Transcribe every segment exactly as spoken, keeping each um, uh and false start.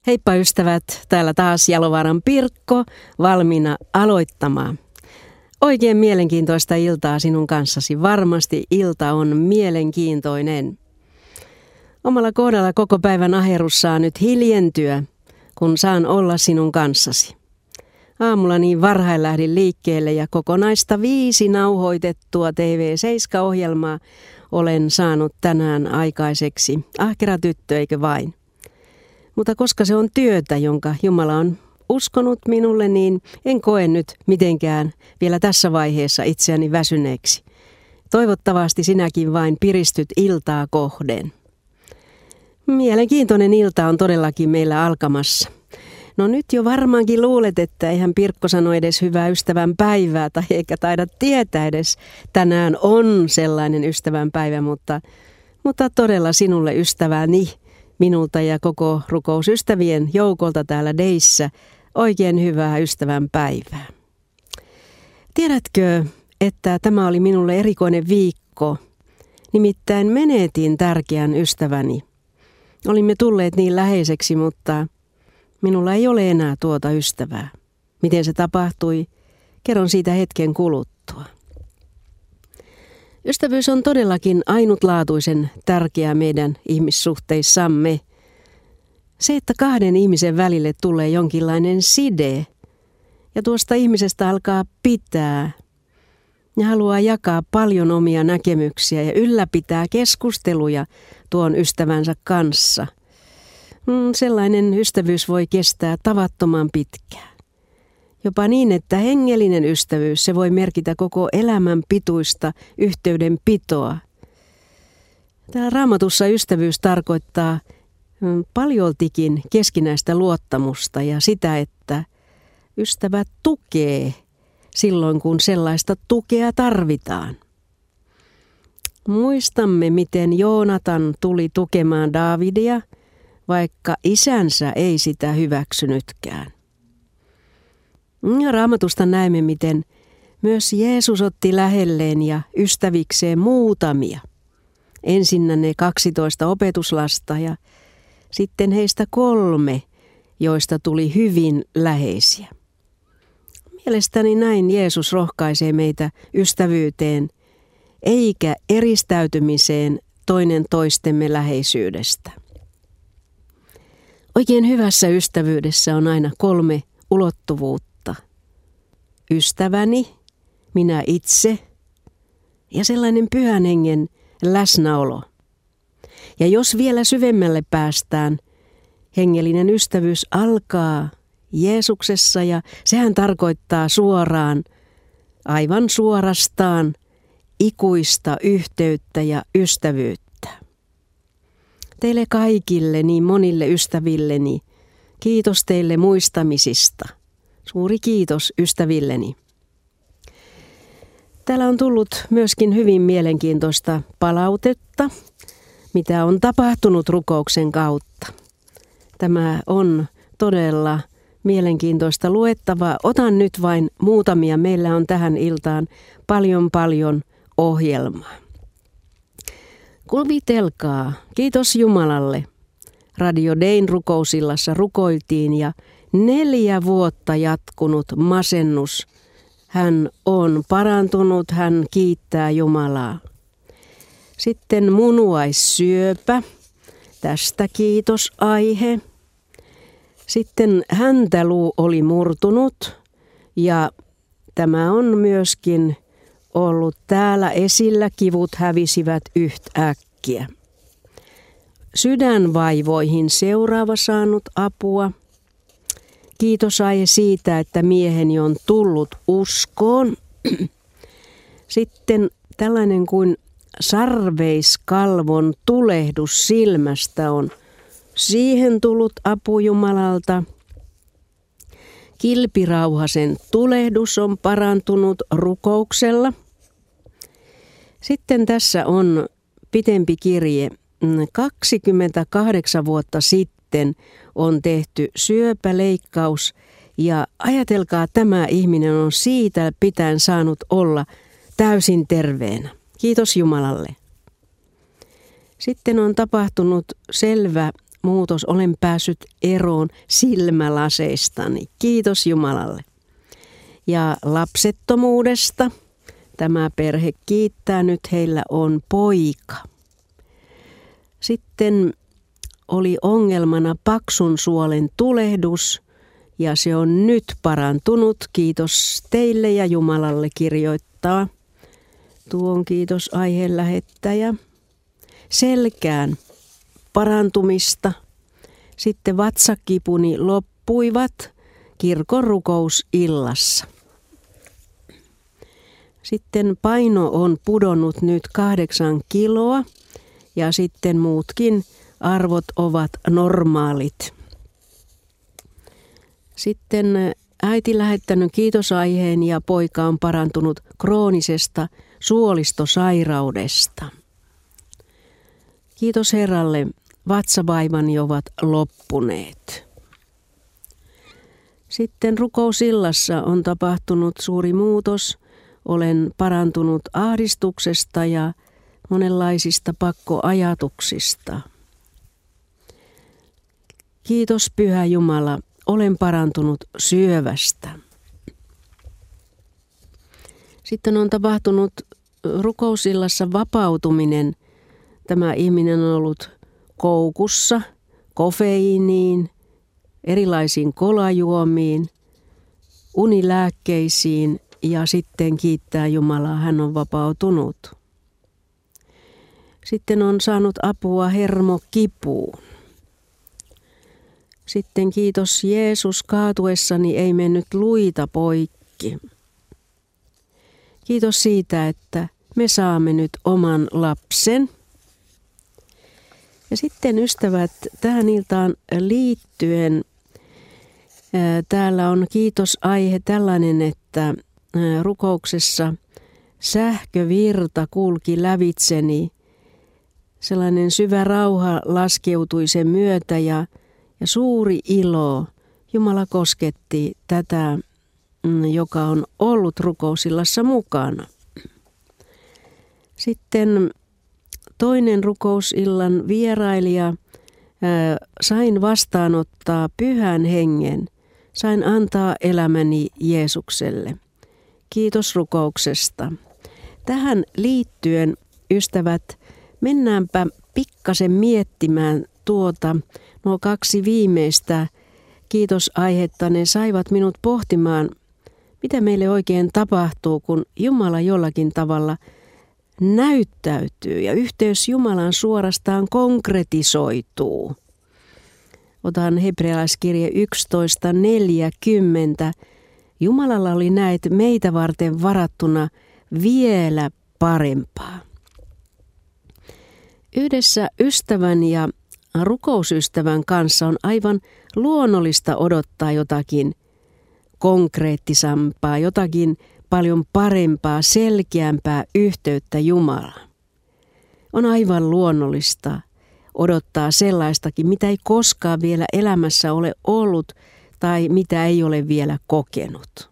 Heippa ystävät, täällä taas Jalovaaran Pirkko, valmiina aloittamaan. Oikein mielenkiintoista iltaa sinun kanssasi. Varmasti ilta on mielenkiintoinen. Omalla kohdalla koko päivän aherus saa nyt hiljentyä, kun saan olla sinun kanssasi. Aamulla niin varhain lähdin liikkeelle ja kokonaista viisi nauhoitettua T V seitsemän-ohjelmaa olen saanut tänään aikaiseksi. Ahkera tyttö, eikö vain? Mutta koska se on työtä, jonka Jumala on uskonut minulle, niin en koe nyt mitenkään vielä tässä vaiheessa itseäni väsyneeksi. Toivottavasti sinäkin vain piristyt iltaa kohden. Mielenkiintoinen ilta on todellakin meillä alkamassa. No nyt jo varmaankin luulet, että eihän Pirkko sano edes hyvää ystävän päivää tai eikä taida tietää edes. Tänään on sellainen ystävän päivä, mutta, mutta todella sinulle ystäväni, minulta ja koko rukousystävien joukolta täällä Deissä oikein hyvää ystävän päivää. Tiedätkö, että tämä oli minulle erikoinen viikko? Nimittäin menetin tärkeän ystäväni. Olimme tulleet niin läheiseksi, mutta minulla ei ole enää tuota ystävää. Miten se tapahtui? Kerron siitä hetken kuluttua. Ystävyys on todellakin ainutlaatuisen tärkeä meidän ihmissuhteissamme. Se, että kahden ihmisen välille tulee jonkinlainen side ja tuosta ihmisestä alkaa pitää ja haluaa jakaa paljon omia näkemyksiä ja ylläpitää keskusteluja tuon ystävänsä kanssa. Sellainen ystävyys voi kestää tavattoman pitkään. Jopa niin, että hengellinen ystävyys, se voi merkitä koko elämän pituista yhteydenpitoa. Täällä Raamatussa ystävyys tarkoittaa paljoltikin keskinäistä luottamusta ja sitä, että ystävä tukee silloin, kun sellaista tukea tarvitaan. Muistamme, miten Joonatan tuli tukemaan Daavidia, vaikka isänsä ei sitä hyväksynytkään. Ja Raamatusta näemme, miten myös Jeesus otti lähelleen ja ystävikseen muutamia. Ensinnä ne kaksitoista opetuslasta ja sitten heistä kolme, joista tuli hyvin läheisiä. Mielestäni näin Jeesus rohkaisee meitä ystävyyteen, eikä eristäytymiseen toinen toistemme läheisyydestä. Oikein hyvässä ystävyydessä on aina kolme ulottuvuutta. Ystäväni, minä itse ja sellainen pyhän hengen läsnäolo. Ja jos vielä syvemmälle päästään, hengellinen ystävyys alkaa Jeesuksessa ja sehän tarkoittaa suoraan, aivan suorastaan, ikuista yhteyttä ja ystävyyttä. Teille kaikille, niin monille ystävilleni, kiitos teille muistamisista. Suuri kiitos ystävilleni. Täällä on tullut myöskin hyvin mielenkiintoista palautetta, mitä on tapahtunut rukouksen kautta. Tämä on todella mielenkiintoista luettavaa. Otan nyt vain muutamia. Meillä on tähän iltaan paljon paljon ohjelmaa. Kuvitelkaa, kiitos Jumalalle. Radio Dein rukousillassa rukoiltiin ja neljä vuotta jatkunut masennus. Hän on parantunut, hän kiittää Jumalaa. Sitten munuaissyöpä, tästä kiitos aihe. Sitten häntäluu oli murtunut ja tämä on myöskin ollut täällä esillä, kivut hävisivät yhtäkkiä. Sydänvaivoihin seuraava saanut apua. Kiitos aihe siitä, että mieheni on tullut uskoon. Sitten tällainen kuin sarveiskalvon tulehdus silmästä on siihen tullut apu Jumalalta. Kilpirauhasen tulehdus on parantunut rukouksella. Sitten tässä on pitempi kirje. kaksikymmentäkahdeksan vuotta sitten on tehty syöpäleikkaus ja ajatelkaa, tämä ihminen on siitä pitäen saanut olla täysin terveenä. Kiitos Jumalalle. Sitten on tapahtunut selvä muutos, olen päässyt eroon silmälaseistani. Kiitos Jumalalle. Ja lapsettomuudesta tämä perhe kiittää, nyt heillä on poika. Sitten oli ongelmana paksun suolen tulehdus ja se on nyt parantunut. Kiitos teille ja Jumalalle, kirjoittaa tuon kiitos aiheen lähettäjä. Selkään parantumista. Sitten vatsakipuni loppuivat kirkon rukousillassa. Sitten paino on pudonnut nyt kahdeksan kiloa ja sitten muutkin arvot ovat normaalit. Sitten äiti lähettänyt kiitosaiheen ja poika on parantunut kroonisesta suolistosairaudesta. Kiitos Herralle, vatsavaivani ovat loppuneet. Sitten rukousillassa on tapahtunut suuri muutos. Olen parantunut ahdistuksesta ja monenlaisista pakkoajatuksista. Kiitos Pyhä Jumala, olen parantunut syövästä. Sitten on tapahtunut rukousillassa vapautuminen. Tämä ihminen on ollut koukussa, kofeiiniin, erilaisiin kolajuomiin, unilääkkeisiin ja sitten kiittää Jumalaa, hän on vapautunut. Sitten on saanut apua hermokipuun. Sitten kiitos Jeesus, kaatuessani ei mennyt luita poikki. Kiitos siitä, että me saamme nyt oman lapsen. Ja sitten ystävät, tähän iltaan liittyen ää, täällä on kiitosaihe tällainen, että ää, rukouksessa sähkövirta kulki lävitseni. Sellainen syvä rauha laskeutui sen myötä ja, ja suuri ilo. Jumala kosketti tätä, joka on ollut rukousillassa mukana. Sitten toinen rukousillan vierailija, ää, sain vastaanottaa Pyhän Hengen, sain antaa elämäni Jeesukselle. Kiitos rukouksesta. Tähän liittyen, ystävät, mennäänpä pikkasen miettimään tuota. Nuo kaksi viimeistä kiitosaihetta, ne saivat minut pohtimaan, mitä meille oikein tapahtuu, kun Jumala jollakin tavalla näyttäytyy ja yhteys Jumalaan suorastaan konkretisoituu. Otan hebrealaiskirje yksitoista neljäkymmentä. Jumalalla oli näet meitä varten varattuna vielä parempaa. Yhdessä ystävän ja rukousystävän kanssa on aivan luonnollista odottaa jotakin konkreettisampaa, jotakin paljon parempaa, selkeämpää yhteyttä Jumalaan. On aivan luonnollista odottaa sellaistakin, mitä ei koskaan vielä elämässä ole ollut tai mitä ei ole vielä kokenut.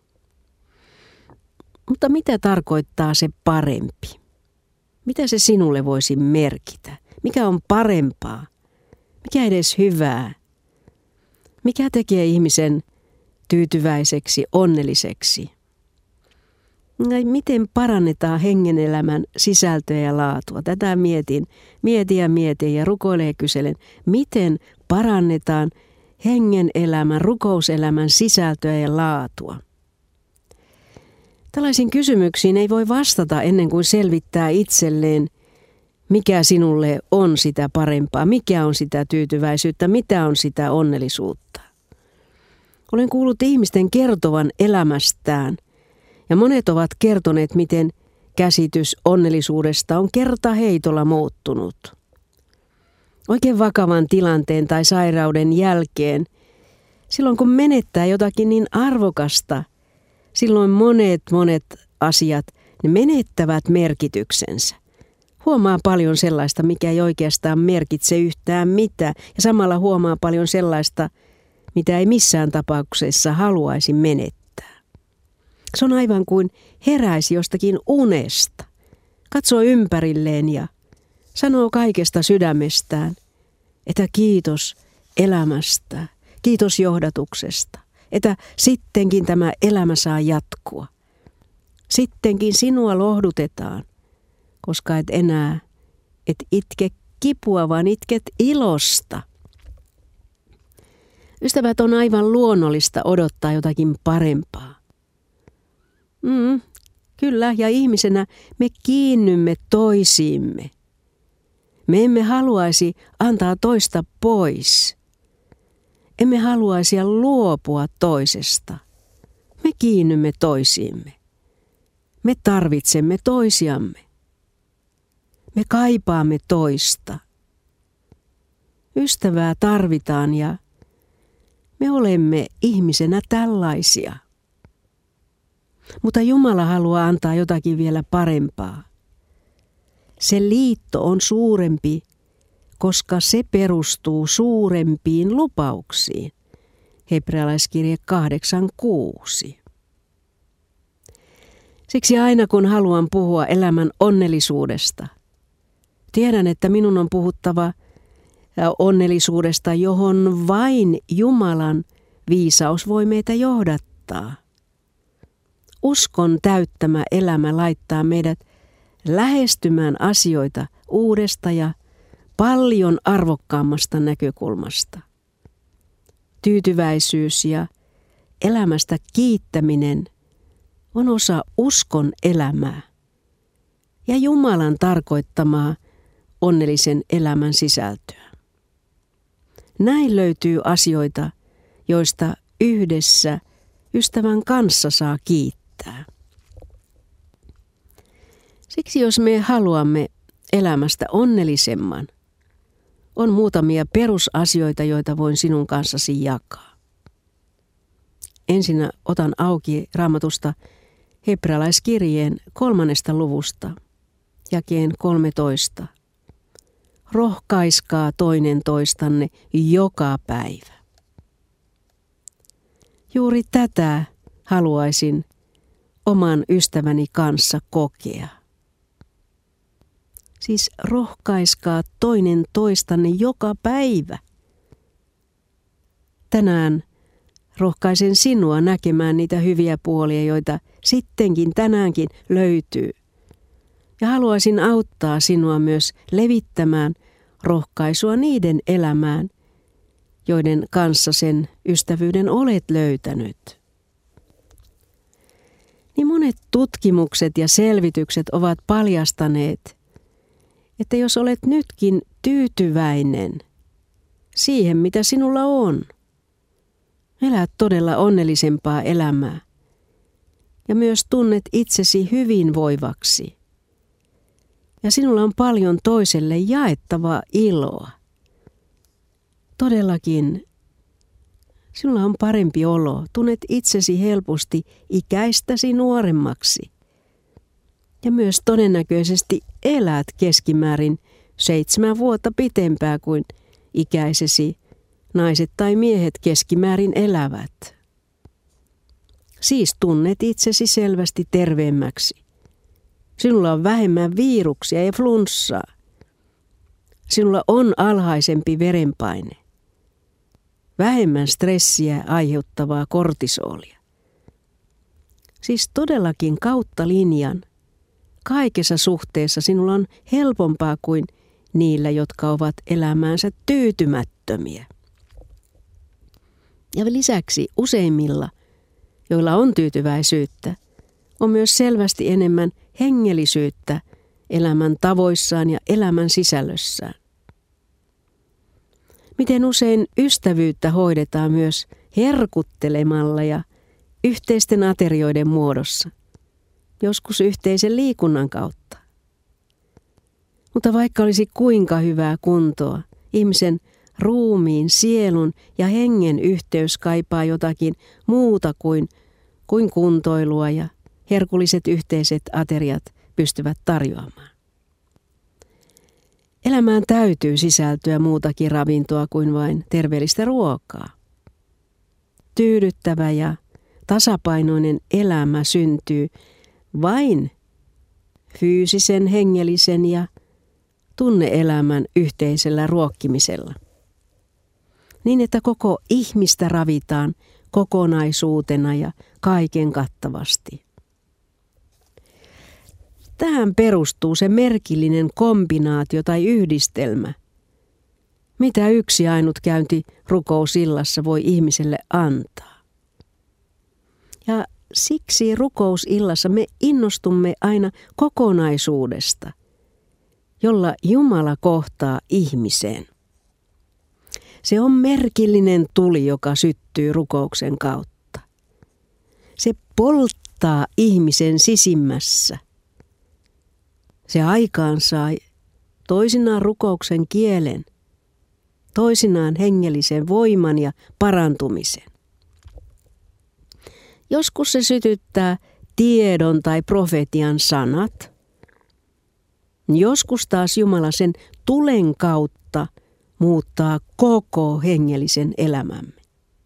Mutta mitä tarkoittaa se parempi? Mitä se sinulle voisi merkitä? Mikä on parempaa? Mikä edes hyvää? Mikä tekee ihmisen tyytyväiseksi, onnelliseksi? Miten parannetaan hengen elämän sisältöä ja laatua? Tätä mietin, mietin ja mietin ja rukoilen ja kyselen, miten parannetaan hengen elämän, rukouselämän sisältöä ja laatua? Tällaisiin kysymyksiin ei voi vastata ennen kuin selvittää itselleen, mikä sinulle on sitä parempaa, mikä on sitä tyytyväisyyttä, mitä on sitä onnellisuutta. Olen kuullut ihmisten kertovan elämästään ja monet ovat kertoneet, miten käsitys onnellisuudesta on kertaheitolla muuttunut. Oikein vakavan tilanteen tai sairauden jälkeen, silloin kun menettää jotakin niin arvokasta, silloin monet monet asiat ne menettävät merkityksensä. Huomaa paljon sellaista, mikä ei oikeastaan merkitse yhtään mitään, ja samalla huomaa paljon sellaista, mitä ei missään tapauksessa haluaisi menettää. Se on aivan kuin heräisi jostakin unesta, katsoo ympärilleen ja sanoo kaikesta sydämestään, että kiitos elämästä, kiitos johdatuksesta, että sittenkin tämä elämä saa jatkua. Sittenkin sinua lohdutetaan, koska et enää et itke kipua, vaan itket ilosta. Ystävät, on aivan luonnollista odottaa jotakin parempaa. Mm, kyllä, ja ihmisenä me kiinnymme toisiimme. Me emme haluaisi antaa toista pois. Emme haluaisi luopua toisesta. Me kiinnymme toisiimme. Me tarvitsemme toisiamme. Me kaipaamme toista. Ystävää tarvitaan ja me olemme ihmisenä tällaisia. Mutta Jumala haluaa antaa jotakin vielä parempaa. Se liitto on suurempi, koska se perustuu suurempiin lupauksiin. Hebrealaiskirje kahdeksan kuusi. Siksi aina kun haluan puhua elämän onnellisuudesta, tiedän, että minun on puhuttava onnellisuudesta, johon vain Jumalan viisaus voi meitä johdattaa. Uskon täyttämä elämä laittaa meidät lähestymään asioita uudesta ja paljon arvokkaammasta näkökulmasta. Tyytyväisyys ja elämästä kiittäminen on osa uskon elämää ja Jumalan tarkoittamaa onnellisen elämän sisältöä. Näin löytyy asioita, joista yhdessä ystävän kanssa saa kiittää. Siksi jos me haluamme elämästä onnellisemman, on muutamia perusasioita, joita voin sinun kanssasi jakaa. Ensinnä otan auki Raamatusta Hebrealaiskirjeen kolmannesta luvusta, jakeen kolmetoista. Rohkaiskaa toinen toistanne joka päivä. Juuri tätä haluaisin oman ystäväni kanssa kokea. Siis rohkaiskaa toinen toistanne joka päivä. Tänään rohkaisen sinua näkemään niitä hyviä puolia, joita sittenkin tänäänkin löytyy. Ja haluaisin auttaa sinua myös levittämään rohkaisua niiden elämään, joiden kanssa sen ystävyyden olet löytänyt. Niin monet tutkimukset ja selvitykset ovat paljastaneet, että jos olet nytkin tyytyväinen siihen, mitä sinulla on, elät todella onnellisempaa elämää ja myös tunnet itsesi hyvinvoivaksi. Ja sinulla on paljon toiselle jaettavaa iloa. Todellakin sinulla on parempi olo, tunnet itsesi helposti ikäistäsi nuoremmaksi. Ja myös todennäköisesti elät keskimäärin seitsemän vuotta pitempää kuin ikäisesi naiset tai miehet keskimäärin elävät. Siis tunnet itsesi selvästi terveemmäksi. Sinulla on vähemmän viruksia ja flunssaa. Sinulla on alhaisempi verenpaine. Vähemmän stressiä aiheuttavaa kortisolia. Siis todellakin kautta linjan. Kaikessa suhteessa sinulla on helpompaa kuin niillä, jotka ovat elämäänsä tyytymättömiä. Ja lisäksi useimmilla, joilla on tyytyväisyyttä, on myös selvästi enemmän hengellisyyttä elämän tavoissaan ja elämän sisällössään. Miten usein ystävyyttä hoidetaan myös herkuttelemalla ja yhteisten aterioiden muodossa, joskus yhteisen liikunnan kautta. Mutta vaikka olisi kuinka hyvää kuntoa, ihmisen ruumiin, sielun ja hengen yhteys kaipaa jotakin muuta kuin, kuin kuntoilua ja herkulliset yhteiset ateriat pystyvät tarjoamaan. Elämään täytyy sisältyä muutakin ravintoa kuin vain terveellistä ruokaa. Tyydyttävä ja tasapainoinen elämä syntyy vain fyysisen, hengellisen ja tunne-elämän yhteisellä ruokkimisella. niin että koko ihmistä ravitaan kokonaisuutena ja kaiken kattavasti. Tähän perustuu se merkillinen kombinaatio tai yhdistelmä, mitä yksi ainut käynti rukousillassa voi ihmiselle antaa. Ja siksi rukousillassa me innostumme aina kokonaisuudesta, jolla Jumala kohtaa ihmisen. Se on merkillinen tuli, joka syttyy rukouksen kautta. Se polttaa ihmisen sisimmässä. Se aikaansai toisinaan rukouksen kielen, toisinaan hengellisen voiman ja parantumisen. Joskus se sytyttää tiedon tai profetian sanat. Joskus taas Jumala sen tulen kautta muuttaa koko hengellisen elämämme.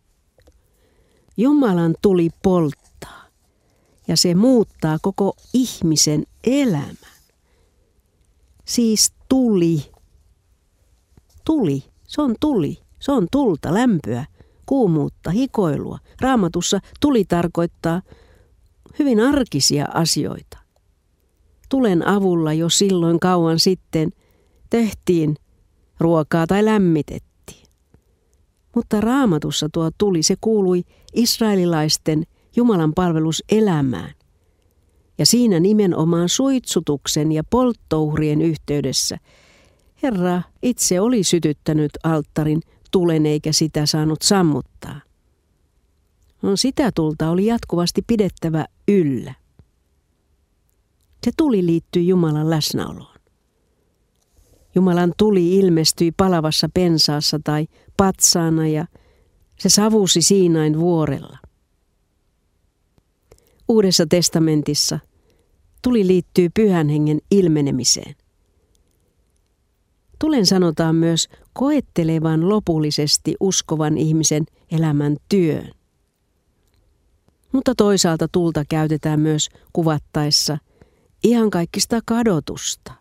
Jumalan tuli polttaa ja se muuttaa koko ihmisen elämän. Siis tuli. Tuli, se on tuli, se on tulta, lämpöä, kuumuutta, hikoilua. Raamatussa tuli tarkoittaa hyvin arkisia asioita. Tulen avulla jo silloin kauan sitten tehtiin ruokaa tai lämmitettiin. Mutta Raamatussa tuo tuli, se kuului israelilaisten Jumalan palveluselämään. Ja siinä nimenomaan suitsutuksen ja polttouhrien yhteydessä Herra itse oli sytyttänyt alttarin tulen eikä sitä saanut sammuttaa. No, sitä tulta oli jatkuvasti pidettävä yllä. Se tuli liittyy Jumalan läsnäoloon. Jumalan tuli ilmestyi palavassa pensaassa tai patsaana ja se savusi Siinain vuorella. Uudessa testamentissa tuli liittyy Pyhän Hengen ilmenemiseen. Tulen sanotaan myös koettelevan lopullisesti uskovan ihmisen elämän työn. Mutta toisaalta tulta käytetään myös kuvattaessa ihan kaikista kadotusta.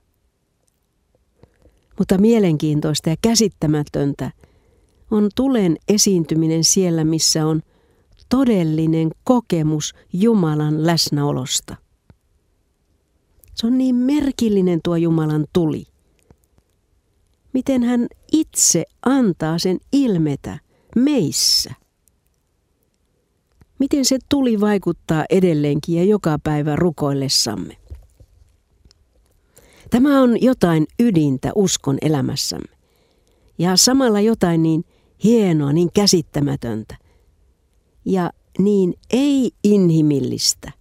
Mutta mielenkiintoista ja käsittämätöntä on tulen esiintyminen siellä, missä on todellinen kokemus Jumalan läsnäolosta. Se on niin merkillinen tuo Jumalan tuli. Miten hän itse antaa sen ilmetä meissä. Miten se tuli vaikuttaa edelleenkin ja joka päivä rukoillessamme. Tämä on jotain ydintä uskon elämässämme. Ja samalla jotain niin hienoa, niin käsittämätöntä. Ja niin ei-inhimillistä.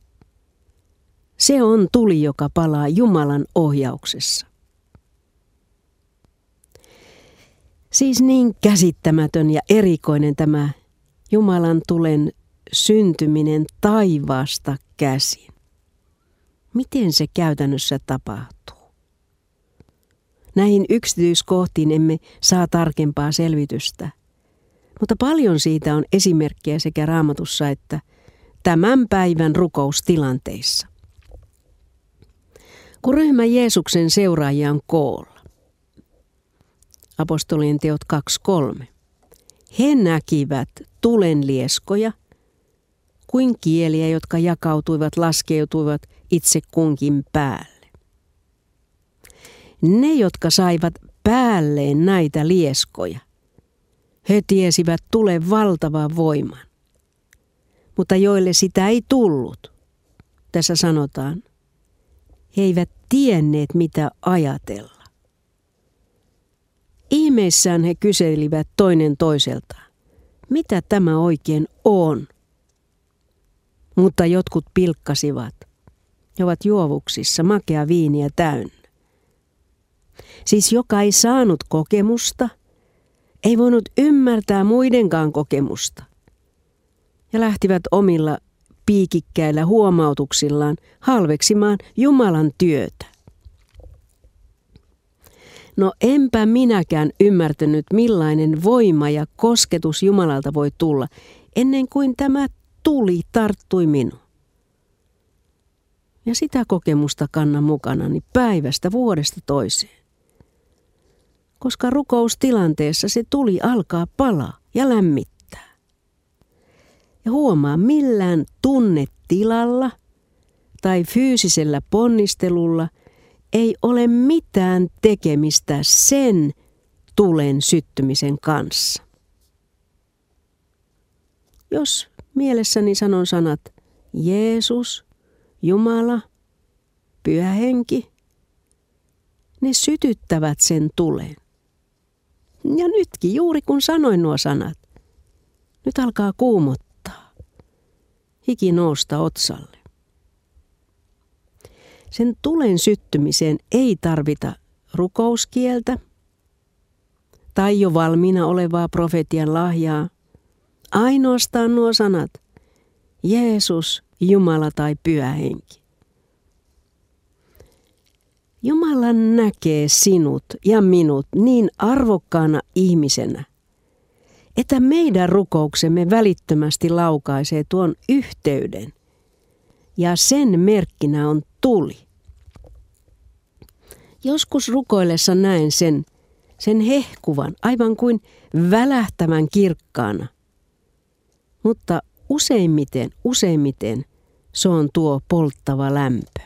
Se on tuli, joka palaa Jumalan ohjauksessa. Siis niin käsittämätön ja erikoinen tämä Jumalan tulen syntyminen taivaasta käsin. Miten se käytännössä tapahtuu? Näihin yksityiskohtiin emme saa tarkempaa selvitystä, mutta paljon siitä on esimerkkejä sekä Raamatussa että tämän päivän rukoustilanteissa. Kun ryhmä Jeesuksen seuraajia on koolla, Apostolien teot kaksi kolme, he näkivät tulenlieskoja kuin kieliä, jotka jakautuivat, laskeutuivat itse kunkin päälle. Ne, jotka saivat päälleen näitä lieskoja, he tiesivät tulen valtavan voiman. Mutta joille sitä ei tullut, tässä sanotaan, he eivät tienneet mitä ajatella. Ihmeissään he kyselivät toinen toiseltaan, mitä tämä oikein on. Mutta jotkut pilkkasivat. He ovat juovuksissa, makea viiniä täynnä. Siis joka ei saanut kokemusta, ei voinut ymmärtää muidenkaan kokemusta. Ja lähtivät omilla piikikkäillä huomautuksillaan halveksimaan Jumalan työtä. No enpä minäkään ymmärtänyt, millainen voima ja kosketus Jumalalta voi tulla, ennen kuin tämä tuli tarttui minuun. Ja sitä kokemusta kannan mukanani päivästä vuodesta toiseen. koska rukoustilanteessa se tuli alkaa palaa ja lämmittää. Ja huomaa, millään tunnetilalla tai fyysisellä ponnistelulla ei ole mitään tekemistä sen tulen syttymisen kanssa. Jos mielessäni sanon sanat Jeesus, Jumala, Pyhä Henki, ne sytyttävät sen tulen. Ja nytkin juuri kun sanoin nuo sanat, nyt alkaa kuumottaa, hiki nousta otsalle. Sen tulen syttymiseen ei tarvita rukouskieltä tai jo valmiina olevaa profetian lahjaa. Ainoastaan nuo sanat, Jeesus, Jumala tai Pyhä Henki. Jumala näkee sinut ja minut niin arvokkaana ihmisenä, että meidän rukouksemme välittömästi laukaisee tuon yhteyden, ja sen merkkinä on tuli. Joskus rukoillessa näen sen, sen hehkuvan, aivan kuin välähtävän kirkkaana, mutta useimmiten, useimmiten se on tuo polttava lämpö.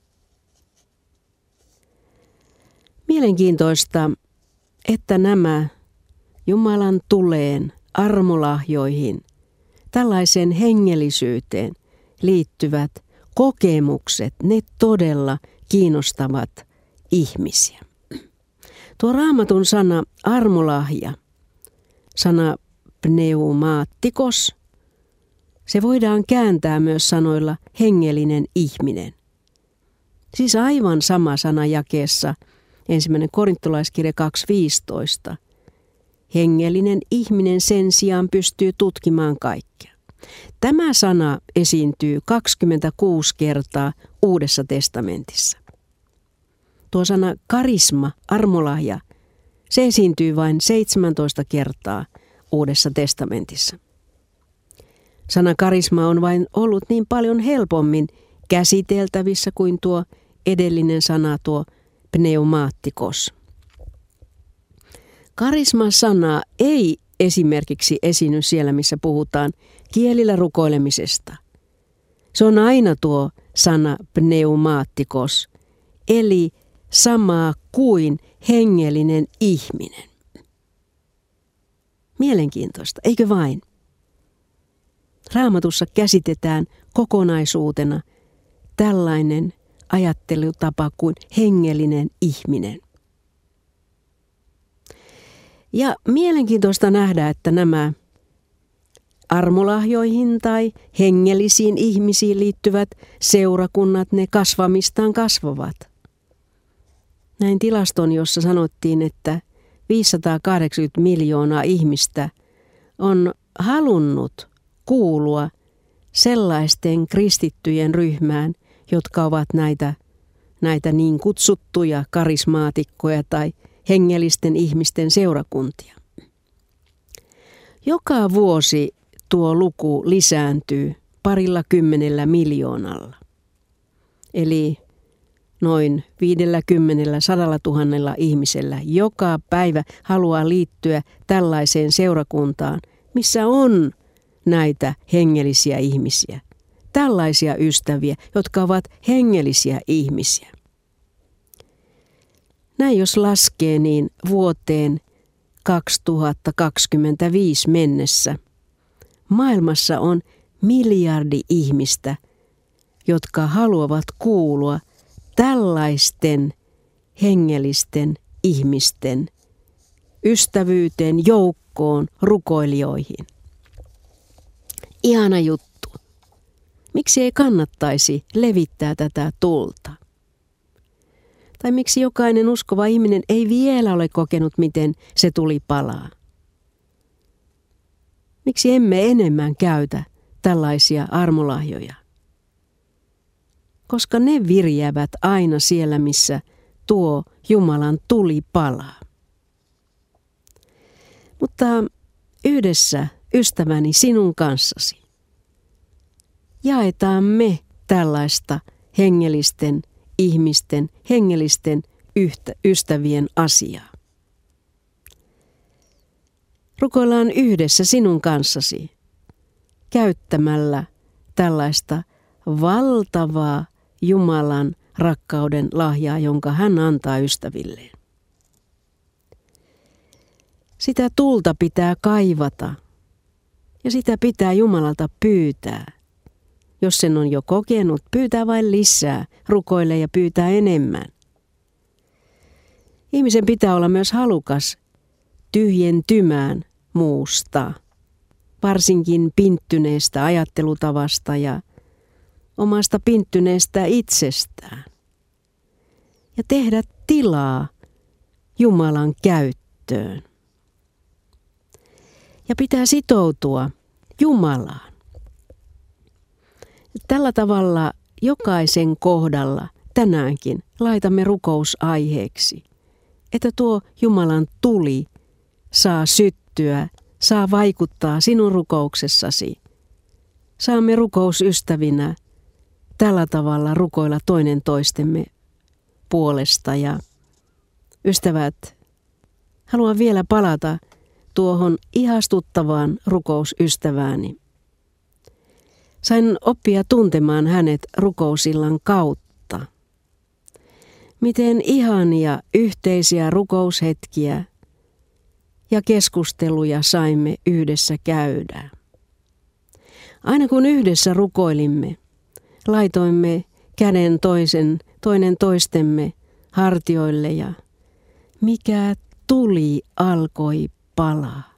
Mielenkiintoista, että nämä Jumalan tuleen, armolahjoihin, tällaiseen hengellisyyteen liittyvät kokemukset, ne todella kiinnostavat ihmisiä. Tuo Raamatun sana armolahja, sana pneumaattikos, se voidaan kääntää myös sanoilla hengellinen ihminen. Siis aivan sama sana jakeessa ensimmäinen korintolaiskirja kaksi viisitoista. Hengellinen ihminen sen sijaan pystyy tutkimaan kaikkea. Tämä sana esiintyy kaksikymmentäkuusi kertaa Uudessa testamentissa. Tuo sana karisma, armolahja, se esiintyy vain seitsemäntoista kertaa Uudessa testamentissa. Sana karisma on vain ollut niin paljon helpommin käsiteltävissä kuin tuo edellinen sana, tuo pneumaattikos. Karisma-sana ei esimerkiksi esiinny siellä, missä puhutaan kielillä rukoilemisesta. Se on aina tuo sana pneumaattikos, eli samaa kuin hengellinen ihminen. Mielenkiintoista, eikö vain? Raamatussa käsitetään kokonaisuutena tällainen ajattelutapa kuin hengellinen ihminen. Ja mielenkiintoista nähdä, että nämä armolahjoihin tai hengellisiin ihmisiin liittyvät seurakunnat, ne kasvamistaan kasvavat. Näin tilaston, jossa sanottiin, että viisisataakahdeksankymmentä miljoonaa ihmistä on halunnut kuulua sellaisten kristittyjen ryhmään, jotka ovat näitä, näitä niin kutsuttuja karismaatikkoja tai hengellisten ihmisten seurakuntia. Joka vuosi tuo luku lisääntyy parilla kymmenellä miljoonalla. Eli noin viidelläkymmenellä, sadalla tuhannella ihmisellä joka päivä haluaa liittyä tällaiseen seurakuntaan, missä on näitä hengellisiä ihmisiä. Tällaisia ystäviä, jotka ovat hengellisiä ihmisiä. Näin jos laskee, niin vuoteen kaksituhattakaksikymmentäviisi mennessä maailmassa on miljardi ihmistä, jotka haluavat kuulua tällaisten hengellisten ihmisten ystävyyteen, joukkoon, rukoilijoihin. Ihana juttu. Miksi ei kannattaisi levittää tätä tulta? Tai miksi jokainen uskova ihminen ei vielä ole kokenut, miten se tuli palaa? Miksi emme enemmän käytä tällaisia armolahjoja? Koska ne virjäävät aina siellä, missä tuo Jumalan tuli palaa. Mutta yhdessä, ystäväni, sinun kanssasi jaetaan me tällaista hengellisten ihmisten, hengellisten yhtä, ystävien asiaa. Rukoillaan yhdessä sinun kanssasi, käyttämällä tällaista valtavaa Jumalan rakkauden lahjaa, jonka hän antaa ystävilleen. Sitä tulta pitää kaivata ja sitä pitää Jumalalta pyytää. Jos sen on jo kokenut, pyytää vain lisää, rukoile ja pyytää enemmän. Ihmisen pitää olla myös halukas tyhjentymään muusta, varsinkin pinttyneestä ajattelutavasta ja omasta pinttyneestä itsestään. Ja tehdä tilaa Jumalan käyttöön. Ja pitää sitoutua Jumalaan. Tällä tavalla jokaisen kohdalla tänäänkin laitamme rukousaiheeksi, että tuo Jumalan tuli saa syttyä, saa vaikuttaa sinun rukouksessasi. Saamme rukousystävinä tällä tavalla rukoilla toinen toistemme puolesta. Ja ystävät, haluan vielä palata tuohon ihastuttavaan rukousystävääni. Sain oppia tuntemaan hänet rukousillan kautta. Miten ihania yhteisiä rukoushetkiä ja keskusteluja saimme yhdessä käydä. Aina kun yhdessä rukoilimme, laitoimme käden toisen, toinen toistemme hartioille ja mikä tuli alkoi palaa.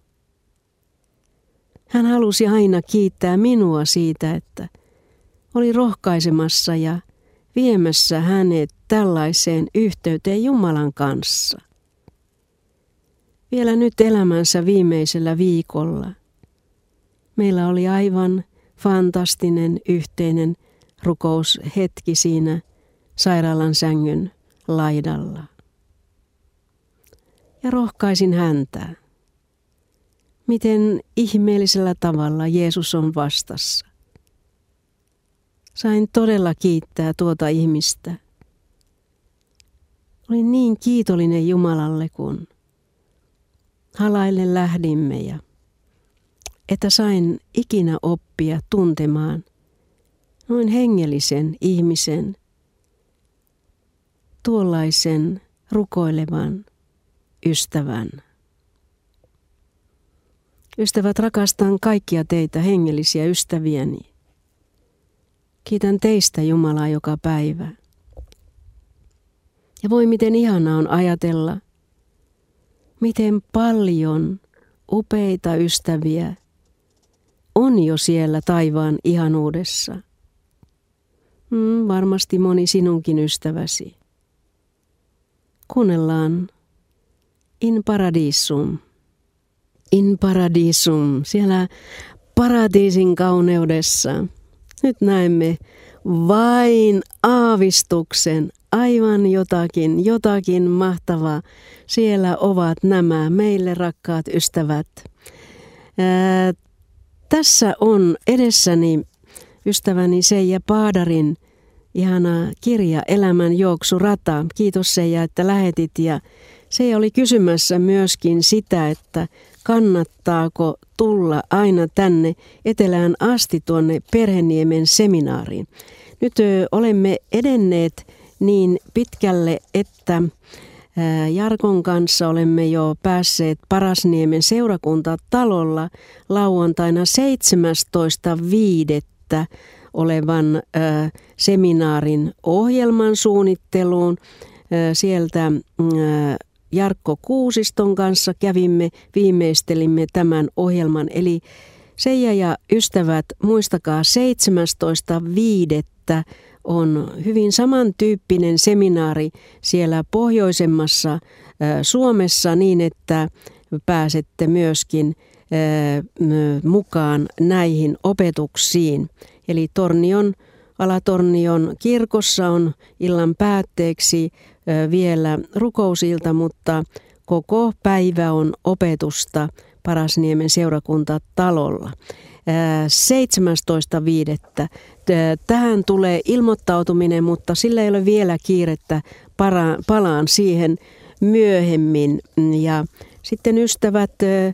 Hän halusi aina kiittää minua siitä, että oli rohkaisemassa ja viemässä hänet tällaiseen yhteyteen Jumalan kanssa. Vielä nyt elämänsä viimeisellä viikolla meillä oli aivan fantastinen yhteinen rukoushetki siinä sairaalan sängyn laidalla. Ja rohkaisin häntä, miten ihmeellisellä tavalla Jeesus on vastassa. Sain todella kiittää tuota ihmistä. Olin niin kiitollinen Jumalalle, kun halaille lähdimme ja että sain ikinä oppia tuntemaan noin hengellisen ihmisen, tuollaisen rukoilevan ystävän. Ystävät, rakastan kaikkia teitä hengellisiä ystäviäni. Kiitän teistä Jumalaa joka päivä. Ja voi miten ihanaa on ajatella, miten paljon upeita ystäviä on jo siellä taivaan ihanuudessa. Mm, varmasti moni sinunkin ystäväsi. Kuunnellaan In Paradisum. In Paradisum, siellä paratiisin kauneudessa. Nyt näemme vain aavistuksen, aivan jotakin, jotakin mahtavaa. Siellä ovat nämä meille rakkaat ystävät. Ää, tässä on edessäni ystäväni Seija Paadarin ihana kirja Elämän juoksurata. Kiitos Seija, että lähetit. Ja Seija oli kysymässä myöskin sitä, että kannattaako tulla aina tänne etelään asti tuonne Perheniemen seminaariin. Nyt ö, olemme edenneet niin pitkälle, että ää, Jarkon kanssa olemme jo päässeet Parasniemen seurakuntatalolla lauantaina seitsemästoista viidettä olevan ää, seminaarin ohjelman suunnitteluun. Ää, sieltä ää, Jarkko Kuusiston kanssa kävimme, viimeistelimme tämän ohjelman. Eli Seija ja ystävät, muistakaa seitsemästoista viidettä on hyvin samantyyppinen seminaari siellä pohjoisemmassa ä, Suomessa niin, että pääsette myöskin ä, mukaan näihin opetuksiin. Eli Tornion, Alatornion kirkossa on illan päätteeksi vielä rukousilta, mutta koko päivä on opetusta Parasniemen seurakuntatalolla. seitsemästoista viidettä Tähän tulee ilmoittautuminen, mutta sillä ei ole vielä kiirettä. Palaan siihen myöhemmin. Ja sitten ystävät,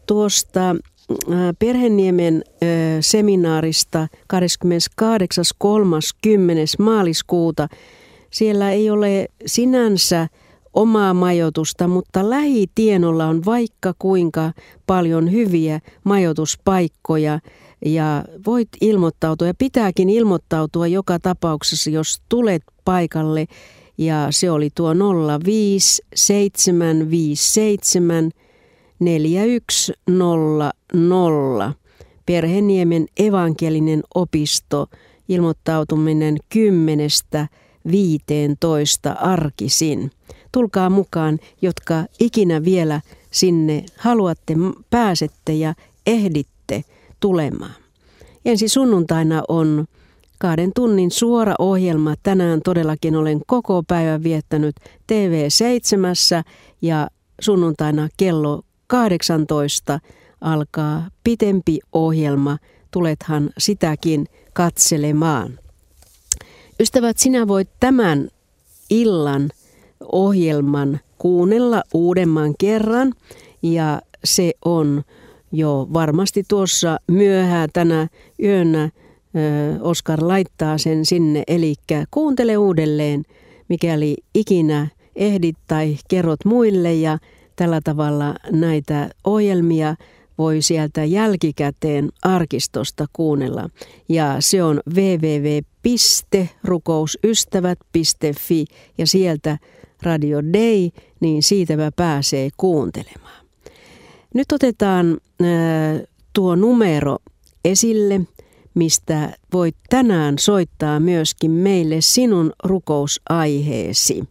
tuosta Perheniemen seminaarista kahdeskymmeneskahdeksas kolmaskymmenes maaliskuuta. Siellä ei ole sinänsä omaa majoitusta, mutta lähitienolla on vaikka kuinka paljon hyviä majoituspaikkoja ja voit ilmoittautua ja pitääkin ilmoittautua joka tapauksessa, jos tulet paikalle. Ja se oli tuo nolla viisi seitsemän viisi seitsemän neljä yksi nolla nolla. Perheniemen evankelinen opisto, ilmoittautuminen kymmenestä viiteentoista arkisin. Tulkaa mukaan, jotka ikinä vielä sinne haluatte, pääsette ja ehditte tulemaan. Ensi sunnuntaina on kahden tunnin suora ohjelma. Tänään todellakin olen koko päivän viettänyt T V seitsemän ja sunnuntaina kello kahdeksantoista alkaa pitempi ohjelma. Tulethan sitäkin katselemaan. Ystävät, sinä voit tämän illan ohjelman kuunnella uudemman kerran ja se on jo varmasti tuossa myöhään tänä yönä. Oskar laittaa sen sinne, eli kuuntele uudelleen, mikäli ikinä ehdit tai kerrot muille ja tällä tavalla näitä ohjelmia voi sieltä jälkikäteen arkistosta kuunnella. Ja se on double-u double-u double-u piste rukousystävät piste fi ja sieltä Radio Day, niin siitä pääsee kuuntelemaan. Nyt otetaan äh, tuo numero esille, mistä voit tänään soittaa myöskin meille sinun rukousaiheesi.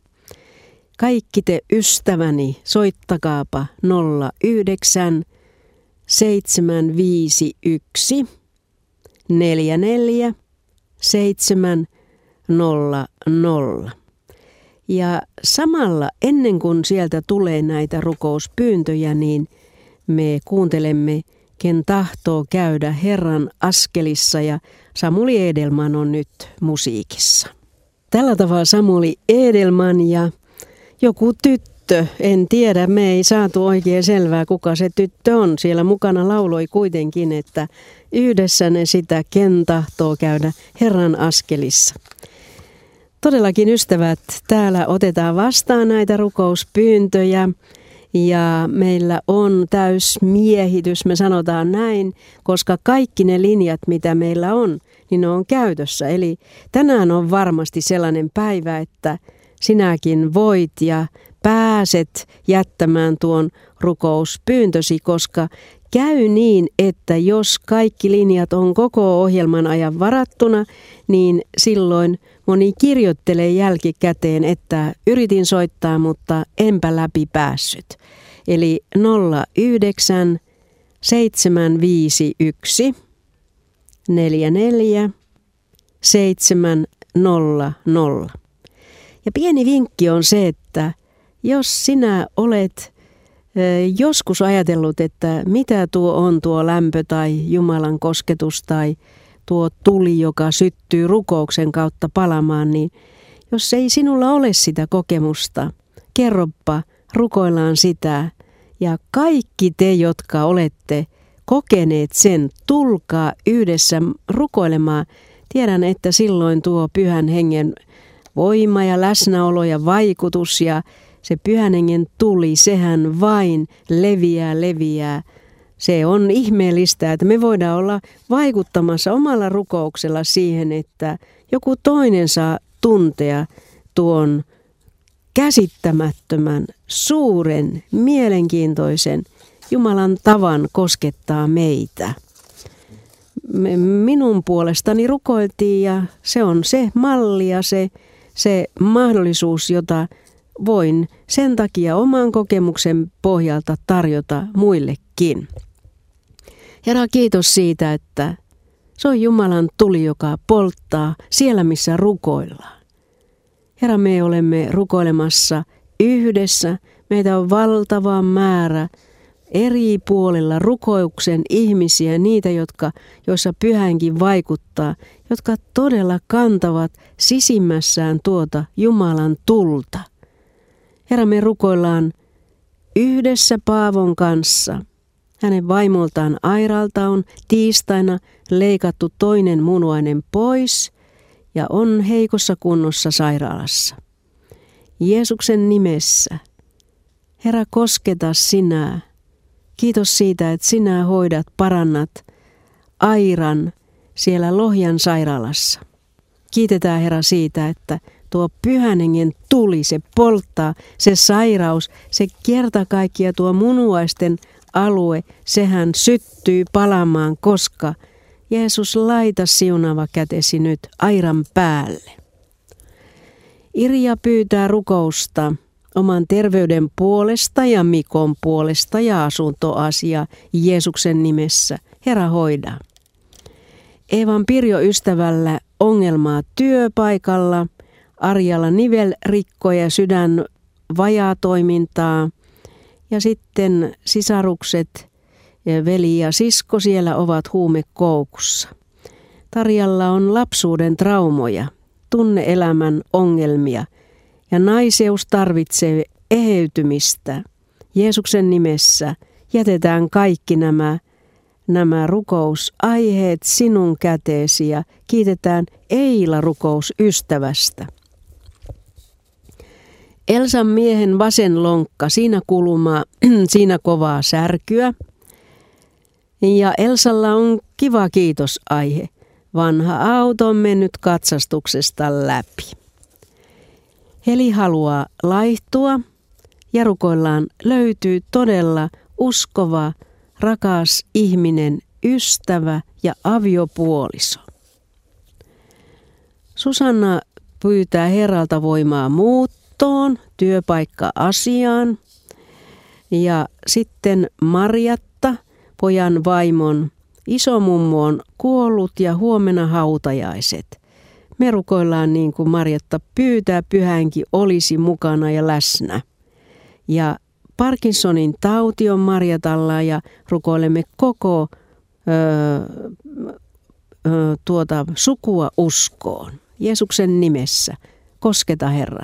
Kaikki te ystäväni, soittakaapa nolla yhdeksän seitsemän viisi yksi neljä neljä seitsemän nolla nolla. Ja samalla ennen kuin sieltä tulee näitä rukouspyyntöjä, niin me kuuntelemme Ken tahtoo käydä Herran askelissa ja Samuli Edelman on nyt musiikissa. Tällä tavalla Samuli Edelman ja joku tyttö, en tiedä, me ei saatu oikein selvää kuka se tyttö on. Siellä mukana lauloi kuitenkin, että yhdessä ne sitä Ken tahtoo käydä Herran askelissa. Todellakin ystävät, täällä otetaan vastaan näitä rukouspyyntöjä. Ja meillä on täys miehitys, me sanotaan näin, koska kaikki ne linjat, mitä meillä on, niin ne on käytössä. Eli tänään on varmasti sellainen päivä, että sinäkin voit ja pääset jättämään tuon rukouspyyntösi, koska käy niin, että jos kaikki linjat on koko ohjelman ajan varattuna, niin silloin moni kirjoittelee jälkikäteen, että yritin soittaa, mutta enpä läpi päässyt. Eli nolla yhdeksän seitsemän viisi yksi neljä neljä seitsemän nolla nolla. Ja pieni vinkki on se, että jos sinä olet joskus ajatellut, että mitä tuo on tuo lämpö tai Jumalan kosketus tai tuo tuli, joka syttyy rukouksen kautta palamaan, niin jos ei sinulla ole sitä kokemusta, kerropa, rukoillaan sitä. Ja kaikki te, jotka olette kokeneet sen, tulkaa yhdessä rukoilemaan. Tiedän, että silloin tuo Pyhän Hengen voima ja läsnäolo ja vaikutus ja se Pyhän Hengen tuli, sehän vain leviää, leviää. Se on ihmeellistä, että me voidaan olla vaikuttamassa omalla rukouksella siihen, että joku toinen saa tuntea tuon käsittämättömän, suuren, mielenkiintoisen Jumalan tavan koskettaa meitä. Minun puolestani rukoiltiin ja se on se malli ja se, se mahdollisuus, jota voin sen takia oman kokemuksen pohjalta tarjota muillekin. Herra, kiitos siitä, että se on Jumalan tuli, joka polttaa siellä, missä rukoillaan. Herra, me olemme rukoilemassa yhdessä. Meitä on valtava määrä eri puolilla rukouksen ihmisiä, niitä, jotka, joissa Pyhänkin vaikuttaa, jotka todella kantavat sisimmässään tuota Jumalan tulta. Herra, me rukoillaan yhdessä Paavon kanssa. Hänen vaimoltaan Airalta on tiistaina leikattu toinen munuainen pois ja on heikossa kunnossa sairaalassa. Jeesuksen nimessä, Herra, kosketa sinä. Kiitos siitä, että sinä hoidat, parannat Airan siellä Lohjan sairaalassa. Kiitetään, Herra, siitä, että tuo Pyhän Hengen tuli, se polttaa, se sairaus, se kerta kaikkia tuo munuaisten alue, sehän syttyy palamaan, koska Jeesus, laita siunaava kätesi nyt Airan päälle. Irja pyytää rukousta oman terveyden puolesta ja Mikon puolesta ja asuntoasia Jeesuksen nimessä. Herra, hoida. Eevan Pirjo ystävällä ongelmaa työpaikalla, Arjalla nivelrikkoja, sydän vajaa toimintaa ja sitten sisarukset, veli ja sisko siellä ovat huumekoukussa. Tarjalla on lapsuuden traumoja, tunne-elämän ongelmia ja naiseus tarvitsee eheytymistä. Jeesuksen nimessä jätetään kaikki nämä, nämä rukousaiheet sinun käteesi ja kiitetään Eila rukousystävästä. Elsan miehen vasen lonkka, siinä kulmaa, siinä kovaa särkyä. Ja Elsalla on kiva kiitosaihe. Vanha auto on mennyt katsastuksesta läpi. Heli haluaa laihtua ja rukoillaan löytyy todella uskova, rakas ihminen, ystävä ja aviopuoliso. Susanna pyytää Herralta voimaa muuttoon, työpaikka-asiaan. Ja sitten Marjatta, pojan vaimon isomummo on kuollut ja huomenna hautajaiset. Me rukoillaan niin kuin Marjatta pyytää, Pyhänkin olisi mukana ja läsnä. Ja Parkinsonin tauti on Marjatalla ja rukoilemme koko öö, öö, tuota sukua uskoon. Jeesuksen nimessä. Kosketa, Herra.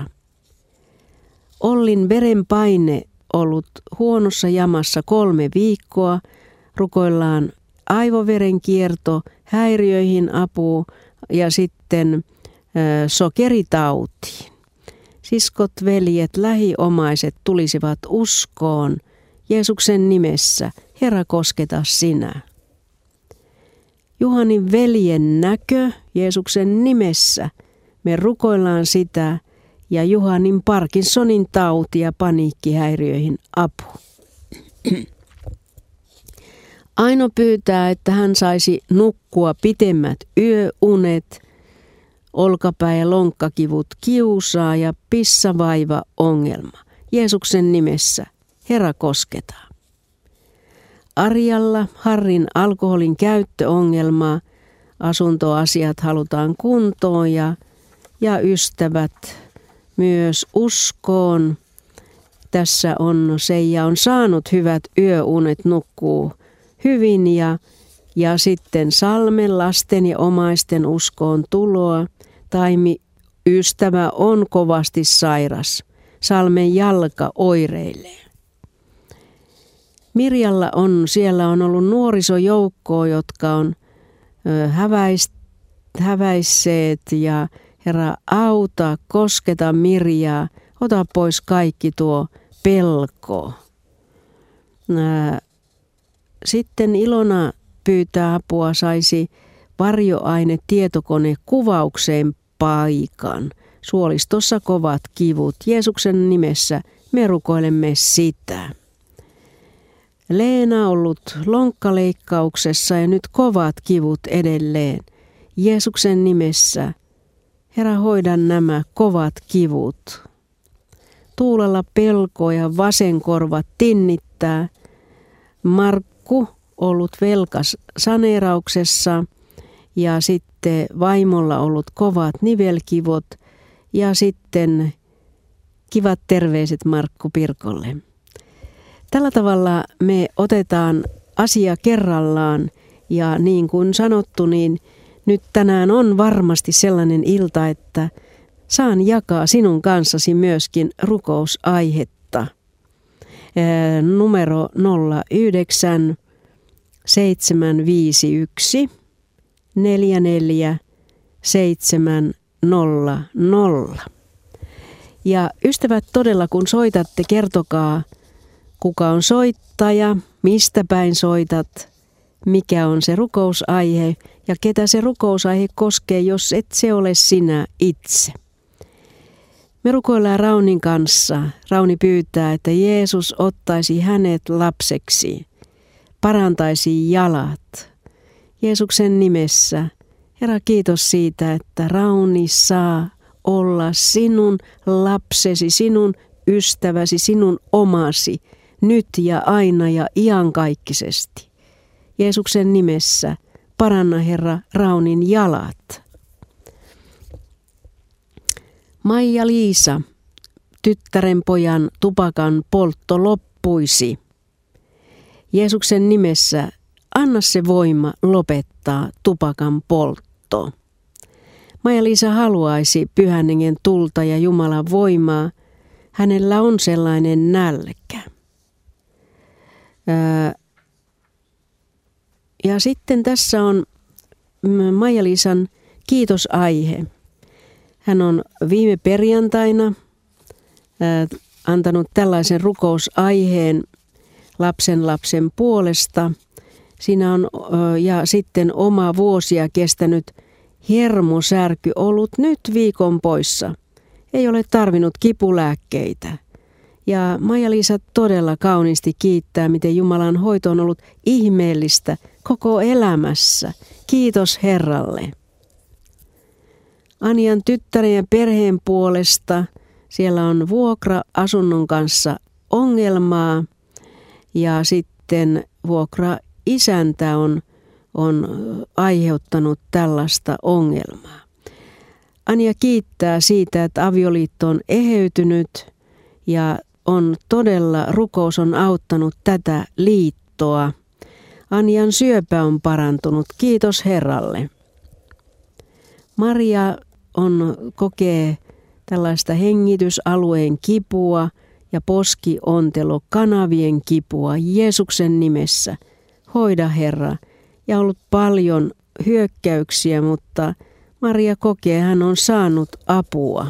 Ollin verenpaine ollut huonossa jamassa kolme viikkoa. Rukoillaan aivoverenkierto, häiriöihin apu ja sitten ö, sokeritautiin. Siskot, veljet, lähiomaiset tulisivat uskoon. Jeesuksen nimessä, Herra, kosketa sinä. Juhanin veljen näkö, Jeesuksen nimessä. Me rukoillaan sitä ja Juhanin Parkinsonin tauti ja paniikkihäiriöihin apu. Aino pyytää, että hän saisi nukkua pitemmät yöunet, olkapää- ja lonkkakivut kiusaa ja pissavaiva ongelma. Jeesuksen nimessä, Herra, kosketa. Arjalla Harrin alkoholin käyttöongelmaa, asuntoasiat halutaan kuntoon ja, ja ystävät myös uskoon. Tässä on Seija on saanut hyvät yöunet, nukkuu hyvin ja, ja sitten Salmen lasten ja omaisten uskoon tuloa. Taimi ystävä on kovasti sairas. Salmen jalka oireilee. Mirjalla on, siellä on ollut nuorisojoukkoa, jotka on ö, häväist, häväisseet ja Herra, auta, kosketa Mirjaa, ota pois kaikki tuo pelko. Sitten Ilona pyytää apua, saisi varjoaine tietokone kuvaukseen paikan. Suolistossa kovat kivut. Jeesuksen nimessä me rukoilemme sitä. Leena ollut lonkkaleikkauksessa ja nyt kovat kivut edelleen. Jeesuksen nimessä, Herra, hoida nämä kovat kivut. Tuulella pelko ja vasen korva tinnittää. Markku ollut velkas saneerauksessa ja sitten vaimolla ollut kovat nivelkivot ja sitten kivat terveiset Markku Pirkolle. Tällä tavalla me otetaan asia kerrallaan ja niin kuin sanottu, niin nyt tänään on varmasti sellainen ilta, että saan jakaa sinun kanssasi myöskin rukousaihetta. Numero nolla yhdeksän seitsemän viisi yksi neljä neljä seitsemän nolla nolla. Ja ystävät, todella kun soitatte, kertokaa kuka on soittaja, mistä päin soitat, mikä on se rukousaihe ja ketä se rukousaihe koskee, jos et se ole sinä itse. Me rukoillaan Raunin kanssa. Rauni pyytää, että Jeesus ottaisi hänet lapseksi, parantaisi jalat. Jeesuksen nimessä, Herra, kiitos siitä, että Rauni saa olla sinun lapsesi, sinun ystäväsi, sinun omasi, nyt ja aina ja iankaikkisesti. Jeesuksen nimessä, paranna Herra Raunin jalat. Maija-Liisa, tyttären pojan tupakan poltto loppuisi. Jeesuksen nimessä anna se voima lopettaa tupakan poltto. Maija-Liisa haluaisi Pyhän Hengen tulta ja Jumalan voimaa. Hänellä on sellainen nälkä. Ja sitten tässä on Maija-Liisan kiitosaihe. Hän on viime perjantaina antanut tällaisen rukousaiheen lapsen lapsen puolesta. Siinä on ja sitten oma vuosia kestänyt hermosärky ollut nyt viikon poissa. Ei ole tarvinnut kipulääkkeitä. Ja Maija-Liisa todella kauniisti kiittää, miten Jumalan hoito on ollut ihmeellistä koko elämässä. Kiitos Herralle. Anian tyttären ja perheen puolesta siellä on vuokra-asunnon kanssa ongelmaa ja sitten vuokra-isäntä on, on aiheuttanut tällaista ongelmaa. Ania kiittää siitä, että avioliitto on eheytynyt ja on todella, rukous on auttanut tätä liittoa. Anian syöpä on parantunut, kiitos Herralle. Maria on, kokee tällaista hengitysalueen kipua ja poskiontelokanavien kipua Jeesuksen nimessä. Hoida Herra. Ja ollut paljon hyökkäyksiä, mutta Maria kokee, hän on saanut apua.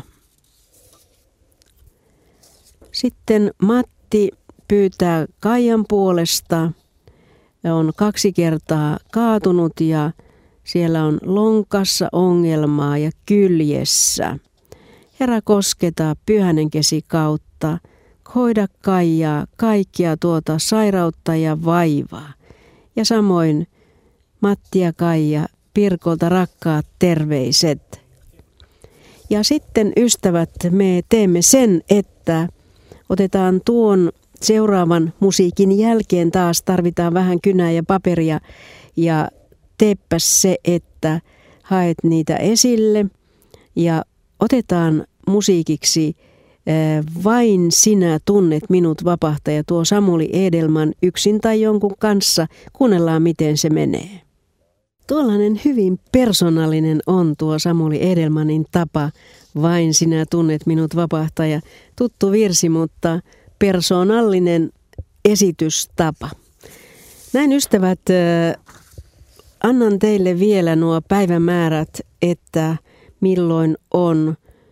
Sitten Matti pyytää Kaijan puolesta. On kaksi kertaa kaatunut ja siellä on lonkassa ongelmaa ja kyljessä. Herra, kosketa Pyhän Henkesi kautta. Hoida Kaijaa, kaikkia tuota sairautta ja vaivaa. Ja samoin Matti ja Kaija, Pirkolta rakkaat terveiset. Ja sitten ystävät, me teemme sen, että otetaan tuon seuraavan musiikin jälkeen taas, tarvitaan vähän kynää ja paperia ja teepäs se, että haet niitä esille ja otetaan musiikiksi Vain sinä tunnet minut vapahtaja, tuo Samuli Edelman yksin tai jonkun kanssa. Kuunnellaan, miten se menee. Tuollainen hyvin persoonallinen on tuo Samuli Edelmanin tapa. Vain sinä tunnet minut vapahtaja. Tuttu virsi, mutta persoonallinen esitystapa. Näin ystävät, annan teille vielä nuo päivämäärät, että milloin on